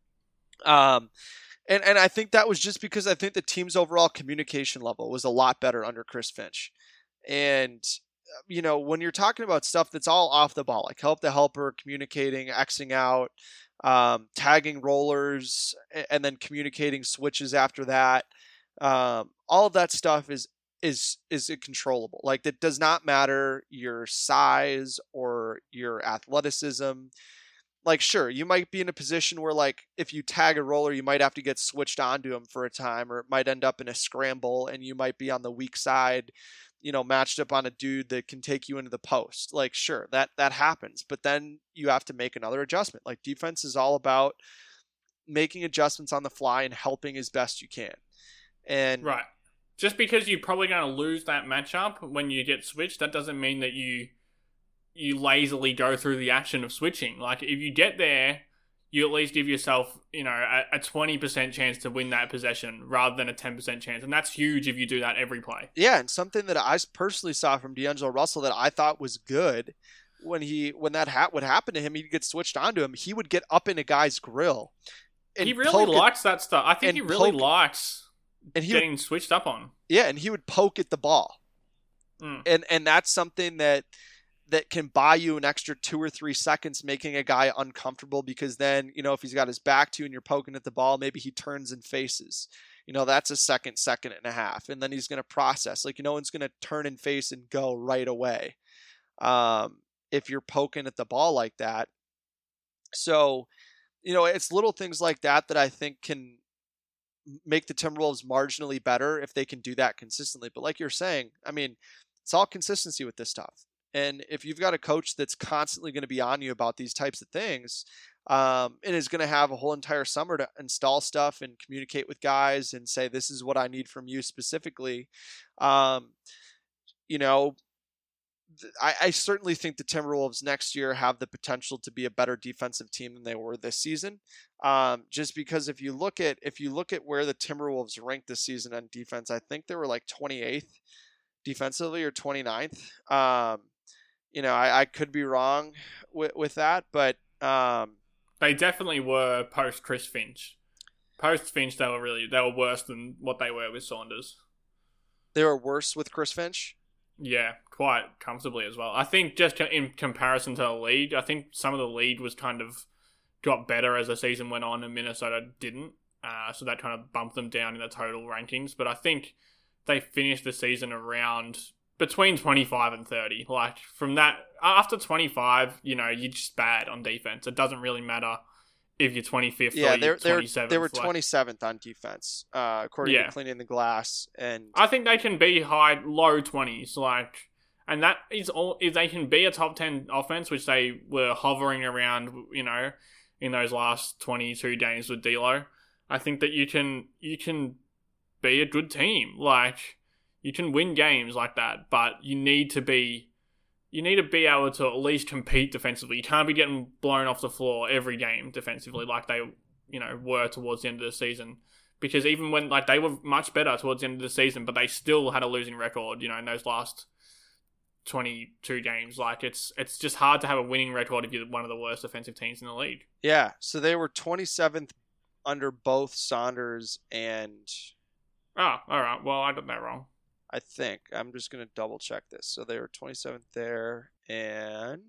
Um, and and I think that was just because I think the team's overall communication level was a lot better under Chris Finch, and. You know, when you're talking about stuff that's all off the ball, like help the helper, communicating, Xing out, um, tagging rollers, and then communicating switches after that, um, all of that stuff is is is it controllable. Like, it does not matter your size or your athleticism. Like, sure, you might be in a position where, like, if you tag a roller, you might have to get switched onto him for a time, or it might end up in a scramble and you might be on the weak side, you know, matched up on a dude that can take you into the post. Like, sure, that that happens, but then you have to make another adjustment. Like, defense is all about making adjustments on the fly and helping as best you can. And right, just because you're probably going to lose that matchup when you get switched, that doesn't mean that you you lazily go through the action of switching. Like, if you get there, you at least give yourself, you know, a, a twenty percent chance to win that possession rather than a ten percent chance. And that's huge if you do that every play. Yeah, and something that I personally saw from D'Angelo Russell that I thought was good, when he when that ha- would happen to him, he'd get switched onto him, he would get up in a guy's grill. And he really likes it, that stuff. I think he really poke, likes and he getting would, switched up on. Yeah, and he would poke at the ball. Mm. And and that's something that that can buy you an extra two or three seconds, making a guy uncomfortable, because then, you know, if he's got his back to you and you're poking at the ball, maybe he turns and faces. You know, that's a second, second and a half. And then he's going to process. Like, no one's going to turn and face and go right away um, if you're poking at the ball like that. So, you know, it's little things like that that I think can make the Timberwolves marginally better if they can do that consistently. But like you're saying, I mean, it's all consistency with this stuff. And if you've got a coach that's constantly going to be on you about these types of things, um, and is going to have a whole entire summer to install stuff and communicate with guys and say, this is what I need from you specifically, um, you know, I, I certainly think the Timberwolves next year have the potential to be a better defensive team than they were this season. Um, just because if you look at if you look at where the Timberwolves ranked this season on defense, I think they were like twenty-eighth defensively or twenty-ninth. Um, you know, I, I could be wrong with, with that, but um, they definitely were post Chris Finch. Post Finch, they were really they were worse than what they were with Saunders. They were worse with Chris Finch. Yeah, quite comfortably as well. I think just in comparison to the league, I think some of the league was kind of got better as the season went on, and Minnesota didn't. Uh, so that kind of bumped them down in the total rankings. But I think they finished the season around between twenty-five and thirty. Like, from that, after twenty-five, you know, you're just bad on defense. It doesn't really matter if you're twenty-fifth yeah, or you're twenty-seventh. They were like, twenty-seventh on defense, uh, according yeah. to Cleaning the Glass. And I think they can be high, low twenties, like, and that is all. If they can be a top ten offense, which they were hovering around, you know, in those last twenty-two games with D'Lo, I think that you can you can be a good team. Like, you can win games like that, but you need to be you need to be able to at least compete defensively. You can't be getting blown off the floor every game defensively like they, you know, were towards the end of the season. Because even when, like, they were much better towards the end of the season, but they still had a losing record, you know, in those last twenty-two games. Like, it's it's just hard to have a winning record if you're one of the worst defensive teams in the league. Yeah, so they were twenty-seventh under both Saunders and... Oh, all right. Well, I got that wrong. I think. I'm just going to double check this. So they were twenty-seventh there, and...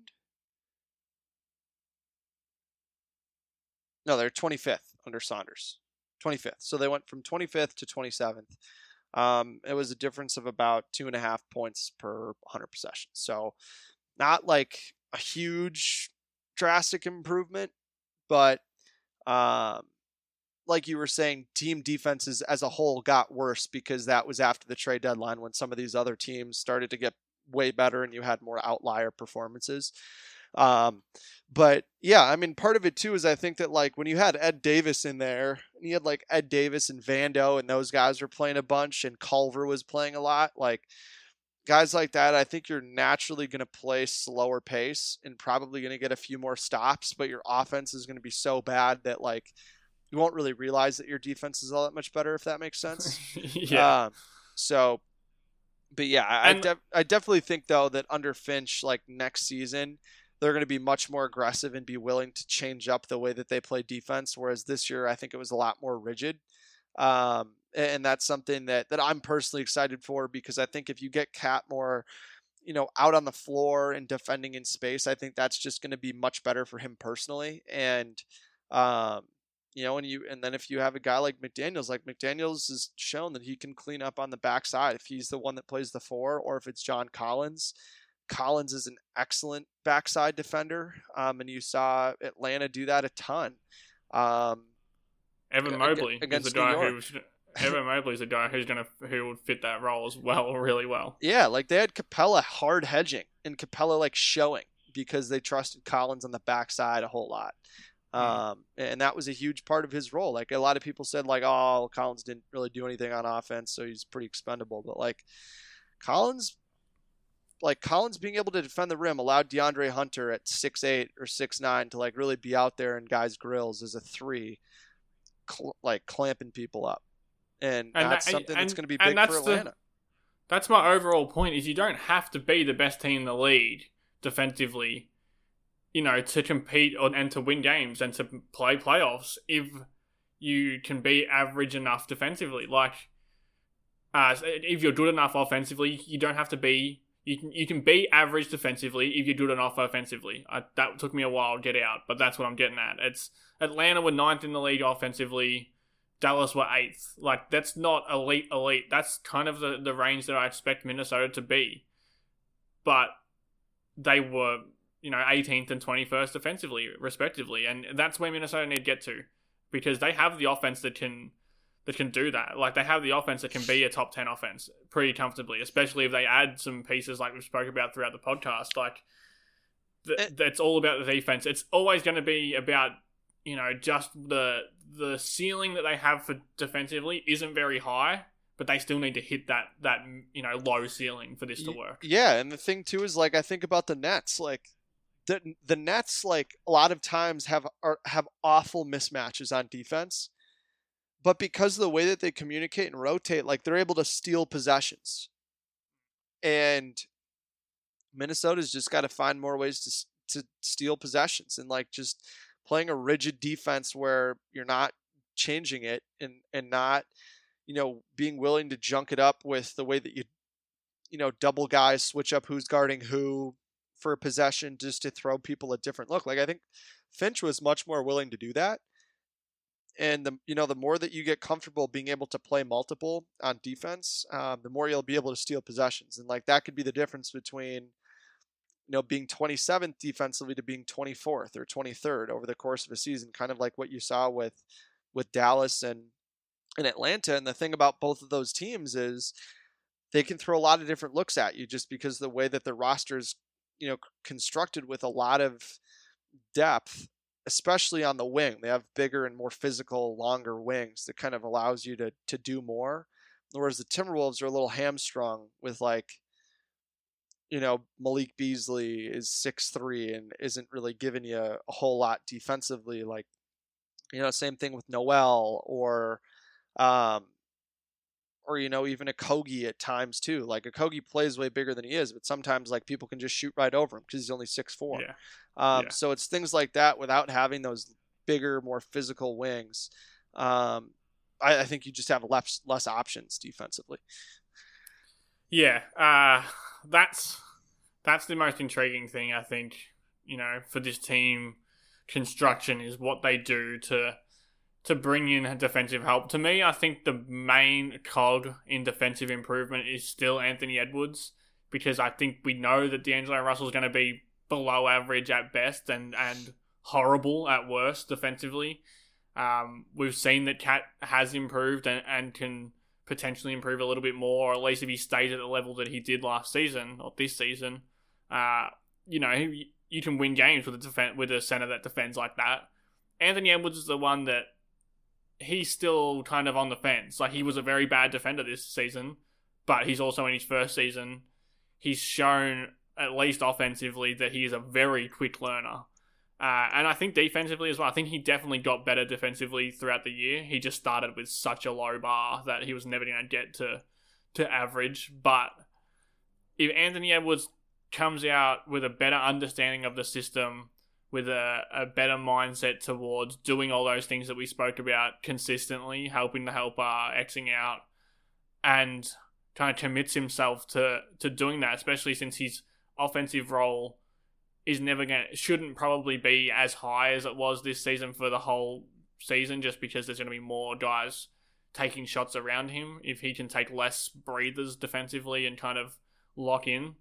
No, they're twenty-fifth under Saunders. twenty-fifth. So they went from twenty-fifth to twenty-seventh. Um, it was a difference of about two and a half points per one hundred possessions. So not like a huge drastic improvement, but um, like you were saying, team defenses as a whole got worse because that was after the trade deadline when some of these other teams started to get way better and you had more outlier performances. Um, but yeah, I mean, part of it too is I think that, like, when you had Ed Davis in there, and you had like Ed Davis and Vando, and those guys were playing a bunch, and Culver was playing a lot, like guys like that, I think you're naturally going to play slower pace and probably going to get a few more stops, but your offense is going to be so bad that, like, you won't really realize that your defense is all that much better, if that makes sense. yeah. Um, so, but yeah, I, And- I, def- I definitely think though that under Finch, like next season, they're going to be much more aggressive and be willing to change up the way that they play defense. Whereas this year, I think it was a lot more rigid. Um, and that's something that, that I'm personally excited for, because I think if you get Cat more, you know, out on the floor and defending in space, I think that's just going to be much better for him personally. And, um, You know, and you and then if you have a guy like McDaniels, like McDaniels has shown that he can clean up on the backside if he's the one that plays the four, or if it's John Collins. Collins is an excellent backside defender, um, and you saw Atlanta do that a ton. Um, Evan Mobley against is a guy who Evan Mobley is a guy who's gonna who would fit that role as well, really well. Yeah, like they had Capella hard hedging and Capella like showing because they trusted Collins on the backside a whole lot. Um, and that was a huge part of his role. Like a lot of people said, like, oh, Collins didn't really do anything on offense, so he's pretty expendable. But like Collins, like Collins being able to defend the rim allowed DeAndre Hunter at six eight or six nine to like really be out there in guys' grills as a three, cl- like clamping people up. And, and that's that, something and, that's going to be big for Atlanta. The, that's my overall point is you don't have to be the best team in the league defensively, you know, to compete or, and to win games and to play playoffs if you can be average enough defensively. Like, uh, if you're good enough offensively, you don't have to be... You can you can be average defensively if you're good enough offensively. I, that took me a while to get out, but that's what I'm getting at. It's Atlanta were ninth in the league offensively. Dallas were eighth. Like, that's not elite elite. That's kind of the, the range that I expect Minnesota to be. But they were... you know, eighteenth and twenty-first defensively, respectively. And that's where Minnesota need to get to. Because they have the offense that can that can do that. Like, they have the offense that can be a top ten offense pretty comfortably, especially if they add some pieces like we spoke about throughout the podcast. Like, th- that's all about the defense. It's always going to be about, you know, just the the ceiling that they have for defensively isn't very high, but they still need to hit that, that you know, low ceiling for this to work. Yeah, and the thing, too, is, like, I think about the Nets, like, The the Nets, like, a lot of times have are, have awful mismatches on defense, but because of the way that they communicate and rotate, like, they're able to steal possessions. And Minnesota's just got to find more ways to to steal possessions and, like, just playing a rigid defense where you're not changing it and and not, you know, being willing to junk it up with the way that you you know double guys, switch up who's guarding who for a possession just to throw people a different look. Like, I think Finch was much more willing to do that. And the you know the more that you get comfortable being able to play multiple on defense, um, the more you'll be able to steal possessions. And like that could be the difference between you know being twenty-seventh defensively to being twenty-fourth or twenty-third over the course of a season, kind of like what you saw with with Dallas and and Atlanta. And the thing about both of those teams is they can throw a lot of different looks at you just because of the way that the rosters you know, constructed with a lot of depth, especially on the wing. They have bigger and more physical, longer wings that kind of allows you to to do more. Whereas the Timberwolves are a little hamstrung with, like, you know, Malik Beasley is six three and isn't really giving you a whole lot defensively. Like, you know, same thing with Noel or, um, or, you know, even a Kogi at times too. Like, a Kogi plays way bigger than he is, but sometimes, like, people can just shoot right over him because he's only six four. Yeah. Um, yeah. So it's things like that without having those bigger, more physical wings. Um, I, I think you just have less less options defensively. Yeah, uh, that's that's the most intriguing thing, I think, you know, for this team construction is what they do to to bring in defensive help. To me, I think the main cog in defensive improvement is still Anthony Edwards, because I think we know that D'Angelo Russell is going to be below average at best and, and horrible at worst defensively. Um, we've seen that Cat has improved and, and can potentially improve a little bit more, or at least if he stays at the level that he did last season or this season. Uh, you know, you can win games with a def- with a center that defends like that. Anthony Edwards is the one that he's still kind of on the fence. Like, he was a very bad defender this season, but he's also in his first season. He's shown, at least offensively, that he is a very quick learner. Uh, and I think defensively as well, I think he definitely got better defensively throughout the year. He just started with such a low bar that he was never going to get to to average. But if Anthony Edwards comes out with a better understanding of the system, with a, a better mindset towards doing all those things that we spoke about consistently, helping the helper, Xing out, and kind of commits himself to, to doing that, especially since his offensive role is never going to, shouldn't probably be as high as it was this season for the whole season, just because there's going to be more guys taking shots around him. If he can take less breathers defensively and kind of lock in,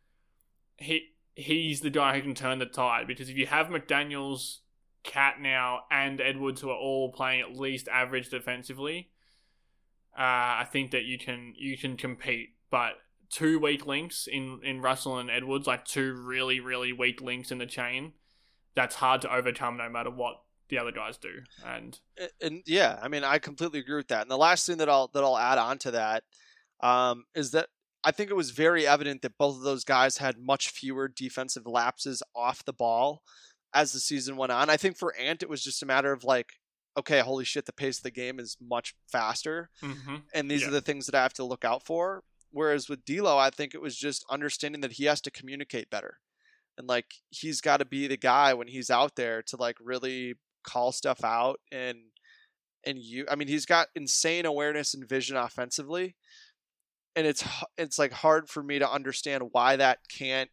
he he's the guy who can turn the tide. Because if you have McDaniels, Cat now, and Edwards, who are all playing at least average defensively, uh, I think that you can you can compete. But two weak links in, in Russell and Edwards, like two really, really weak links in the chain, that's hard to overcome no matter what the other guys do. And and, and yeah, I mean, I completely agree with that. And the last thing that I'll that I'll add on to that um, is that I think it was very evident that both of those guys had much fewer defensive lapses off the ball as the season went on. I think for Ant, it was just a matter of like, okay, holy shit, the pace of the game is much faster. Mm-hmm. And these yeah. are the things that I have to look out for. Whereas with D'Lo, I think it was just understanding that he has to communicate better. And like, he's got to be the guy when he's out there to like really call stuff out. And, and you, I mean, he's got insane awareness and vision offensively. And it's, it's like hard for me to understand why that can't,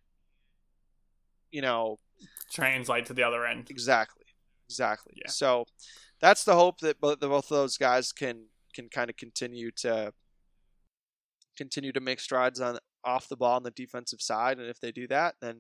you know, translate to the other end. Exactly. Exactly. Yeah. So that's the hope that both, that both of those guys can, can kind of continue to, continue to make strides on off the ball on the defensive side. And if they do that, then,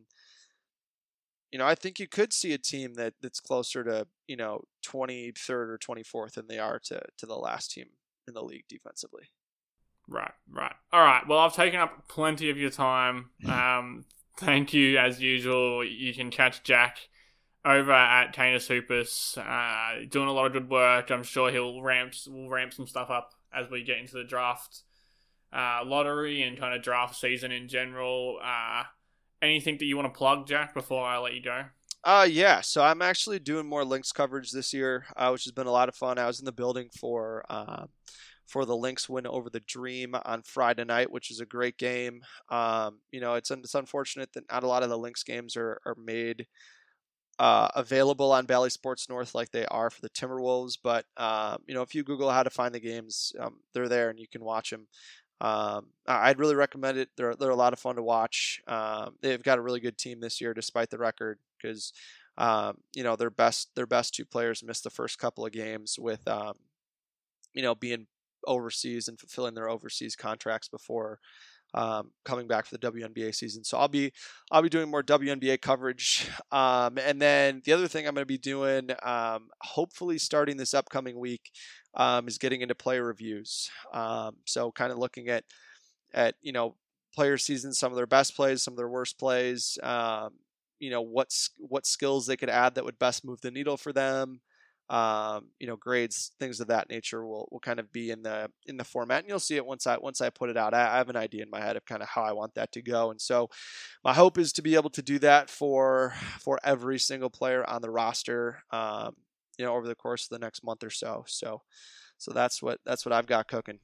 you know, I think you could see a team that that's closer to, you know, twenty-third or twenty-fourth than they are to, to the last team in the league defensively. Right, right. All right. Well, I've taken up plenty of your time. Um, thank you as usual. You can catch Jack over at Canis Hoopus, uh, doing a lot of good work. I'm sure he'll ramp, we'll ramp some stuff up as we get into the draft. Uh, lottery and kind of draft season in general. Uh, anything that you want to plug, Jack, before I let you go? Uh, yeah, so I'm actually doing more Lynx coverage this year, uh, which has been a lot of fun. I was in the building for uh, for the Lynx win over the Dream on Friday night, which is a great game. Um, you know, it's it's unfortunate that not a lot of the Lynx games are, are made uh, available on Bally Sports North like they are for the Timberwolves, but, um, you know, if you Google how to find the games, um, they're there and you can watch them. Um, I'd really recommend it. They're they're a lot of fun to watch. Um, they've got a really good team this year, despite the record, because um, you know their best their best two players missed the first couple of games with um, you know being overseas and fulfilling their overseas contracts before um, coming back for the W N B A season. So I'll be I'll be doing more W N B A coverage. Um, and then the other thing I'm going to be doing, um, hopefully starting this upcoming week, um, is getting into player reviews. Um, so kind of looking at at you know player seasons, some of their best plays, some of their worst plays. Um, you know what's what skills they could add that would best move the needle for them. Um, you know, grades, things of that nature will, will kind of be in the, in the format, and you'll see it once I, once I put it out. I, I have an idea in my head of kind of how I want that to go. And so my hope is to be able to do that for, for every single player on the roster, um, you know, over the course of the next month or so. So, so that's what, that's what I've got cooking.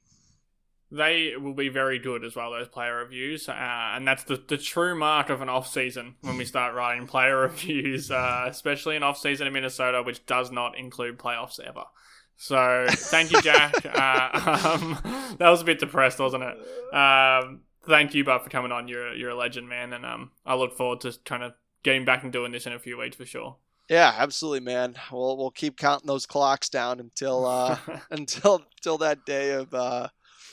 They will be very good as well, those player reviews. Uh, and that's the, the true mark of an off-season when we start writing player reviews, uh, especially an off-season in Minnesota, which does not include playoffs ever. So thank you, Jack. uh, um, that was a bit depressed, wasn't it? Um, thank you, Bud, for coming on. You're, you're a legend, man. And um, I look forward to kind of getting back and doing this in a few weeks for sure. Yeah, absolutely, man. We'll we'll keep counting those clocks down until uh, until until that day of uh,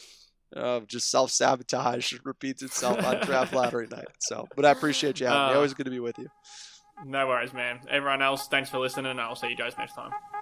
of just self sabotage repeats itself on draft lottery night. So, but I appreciate you having uh, me. Always good to be with you. No worries, man. Everyone else, thanks for listening. I'll see you guys next time.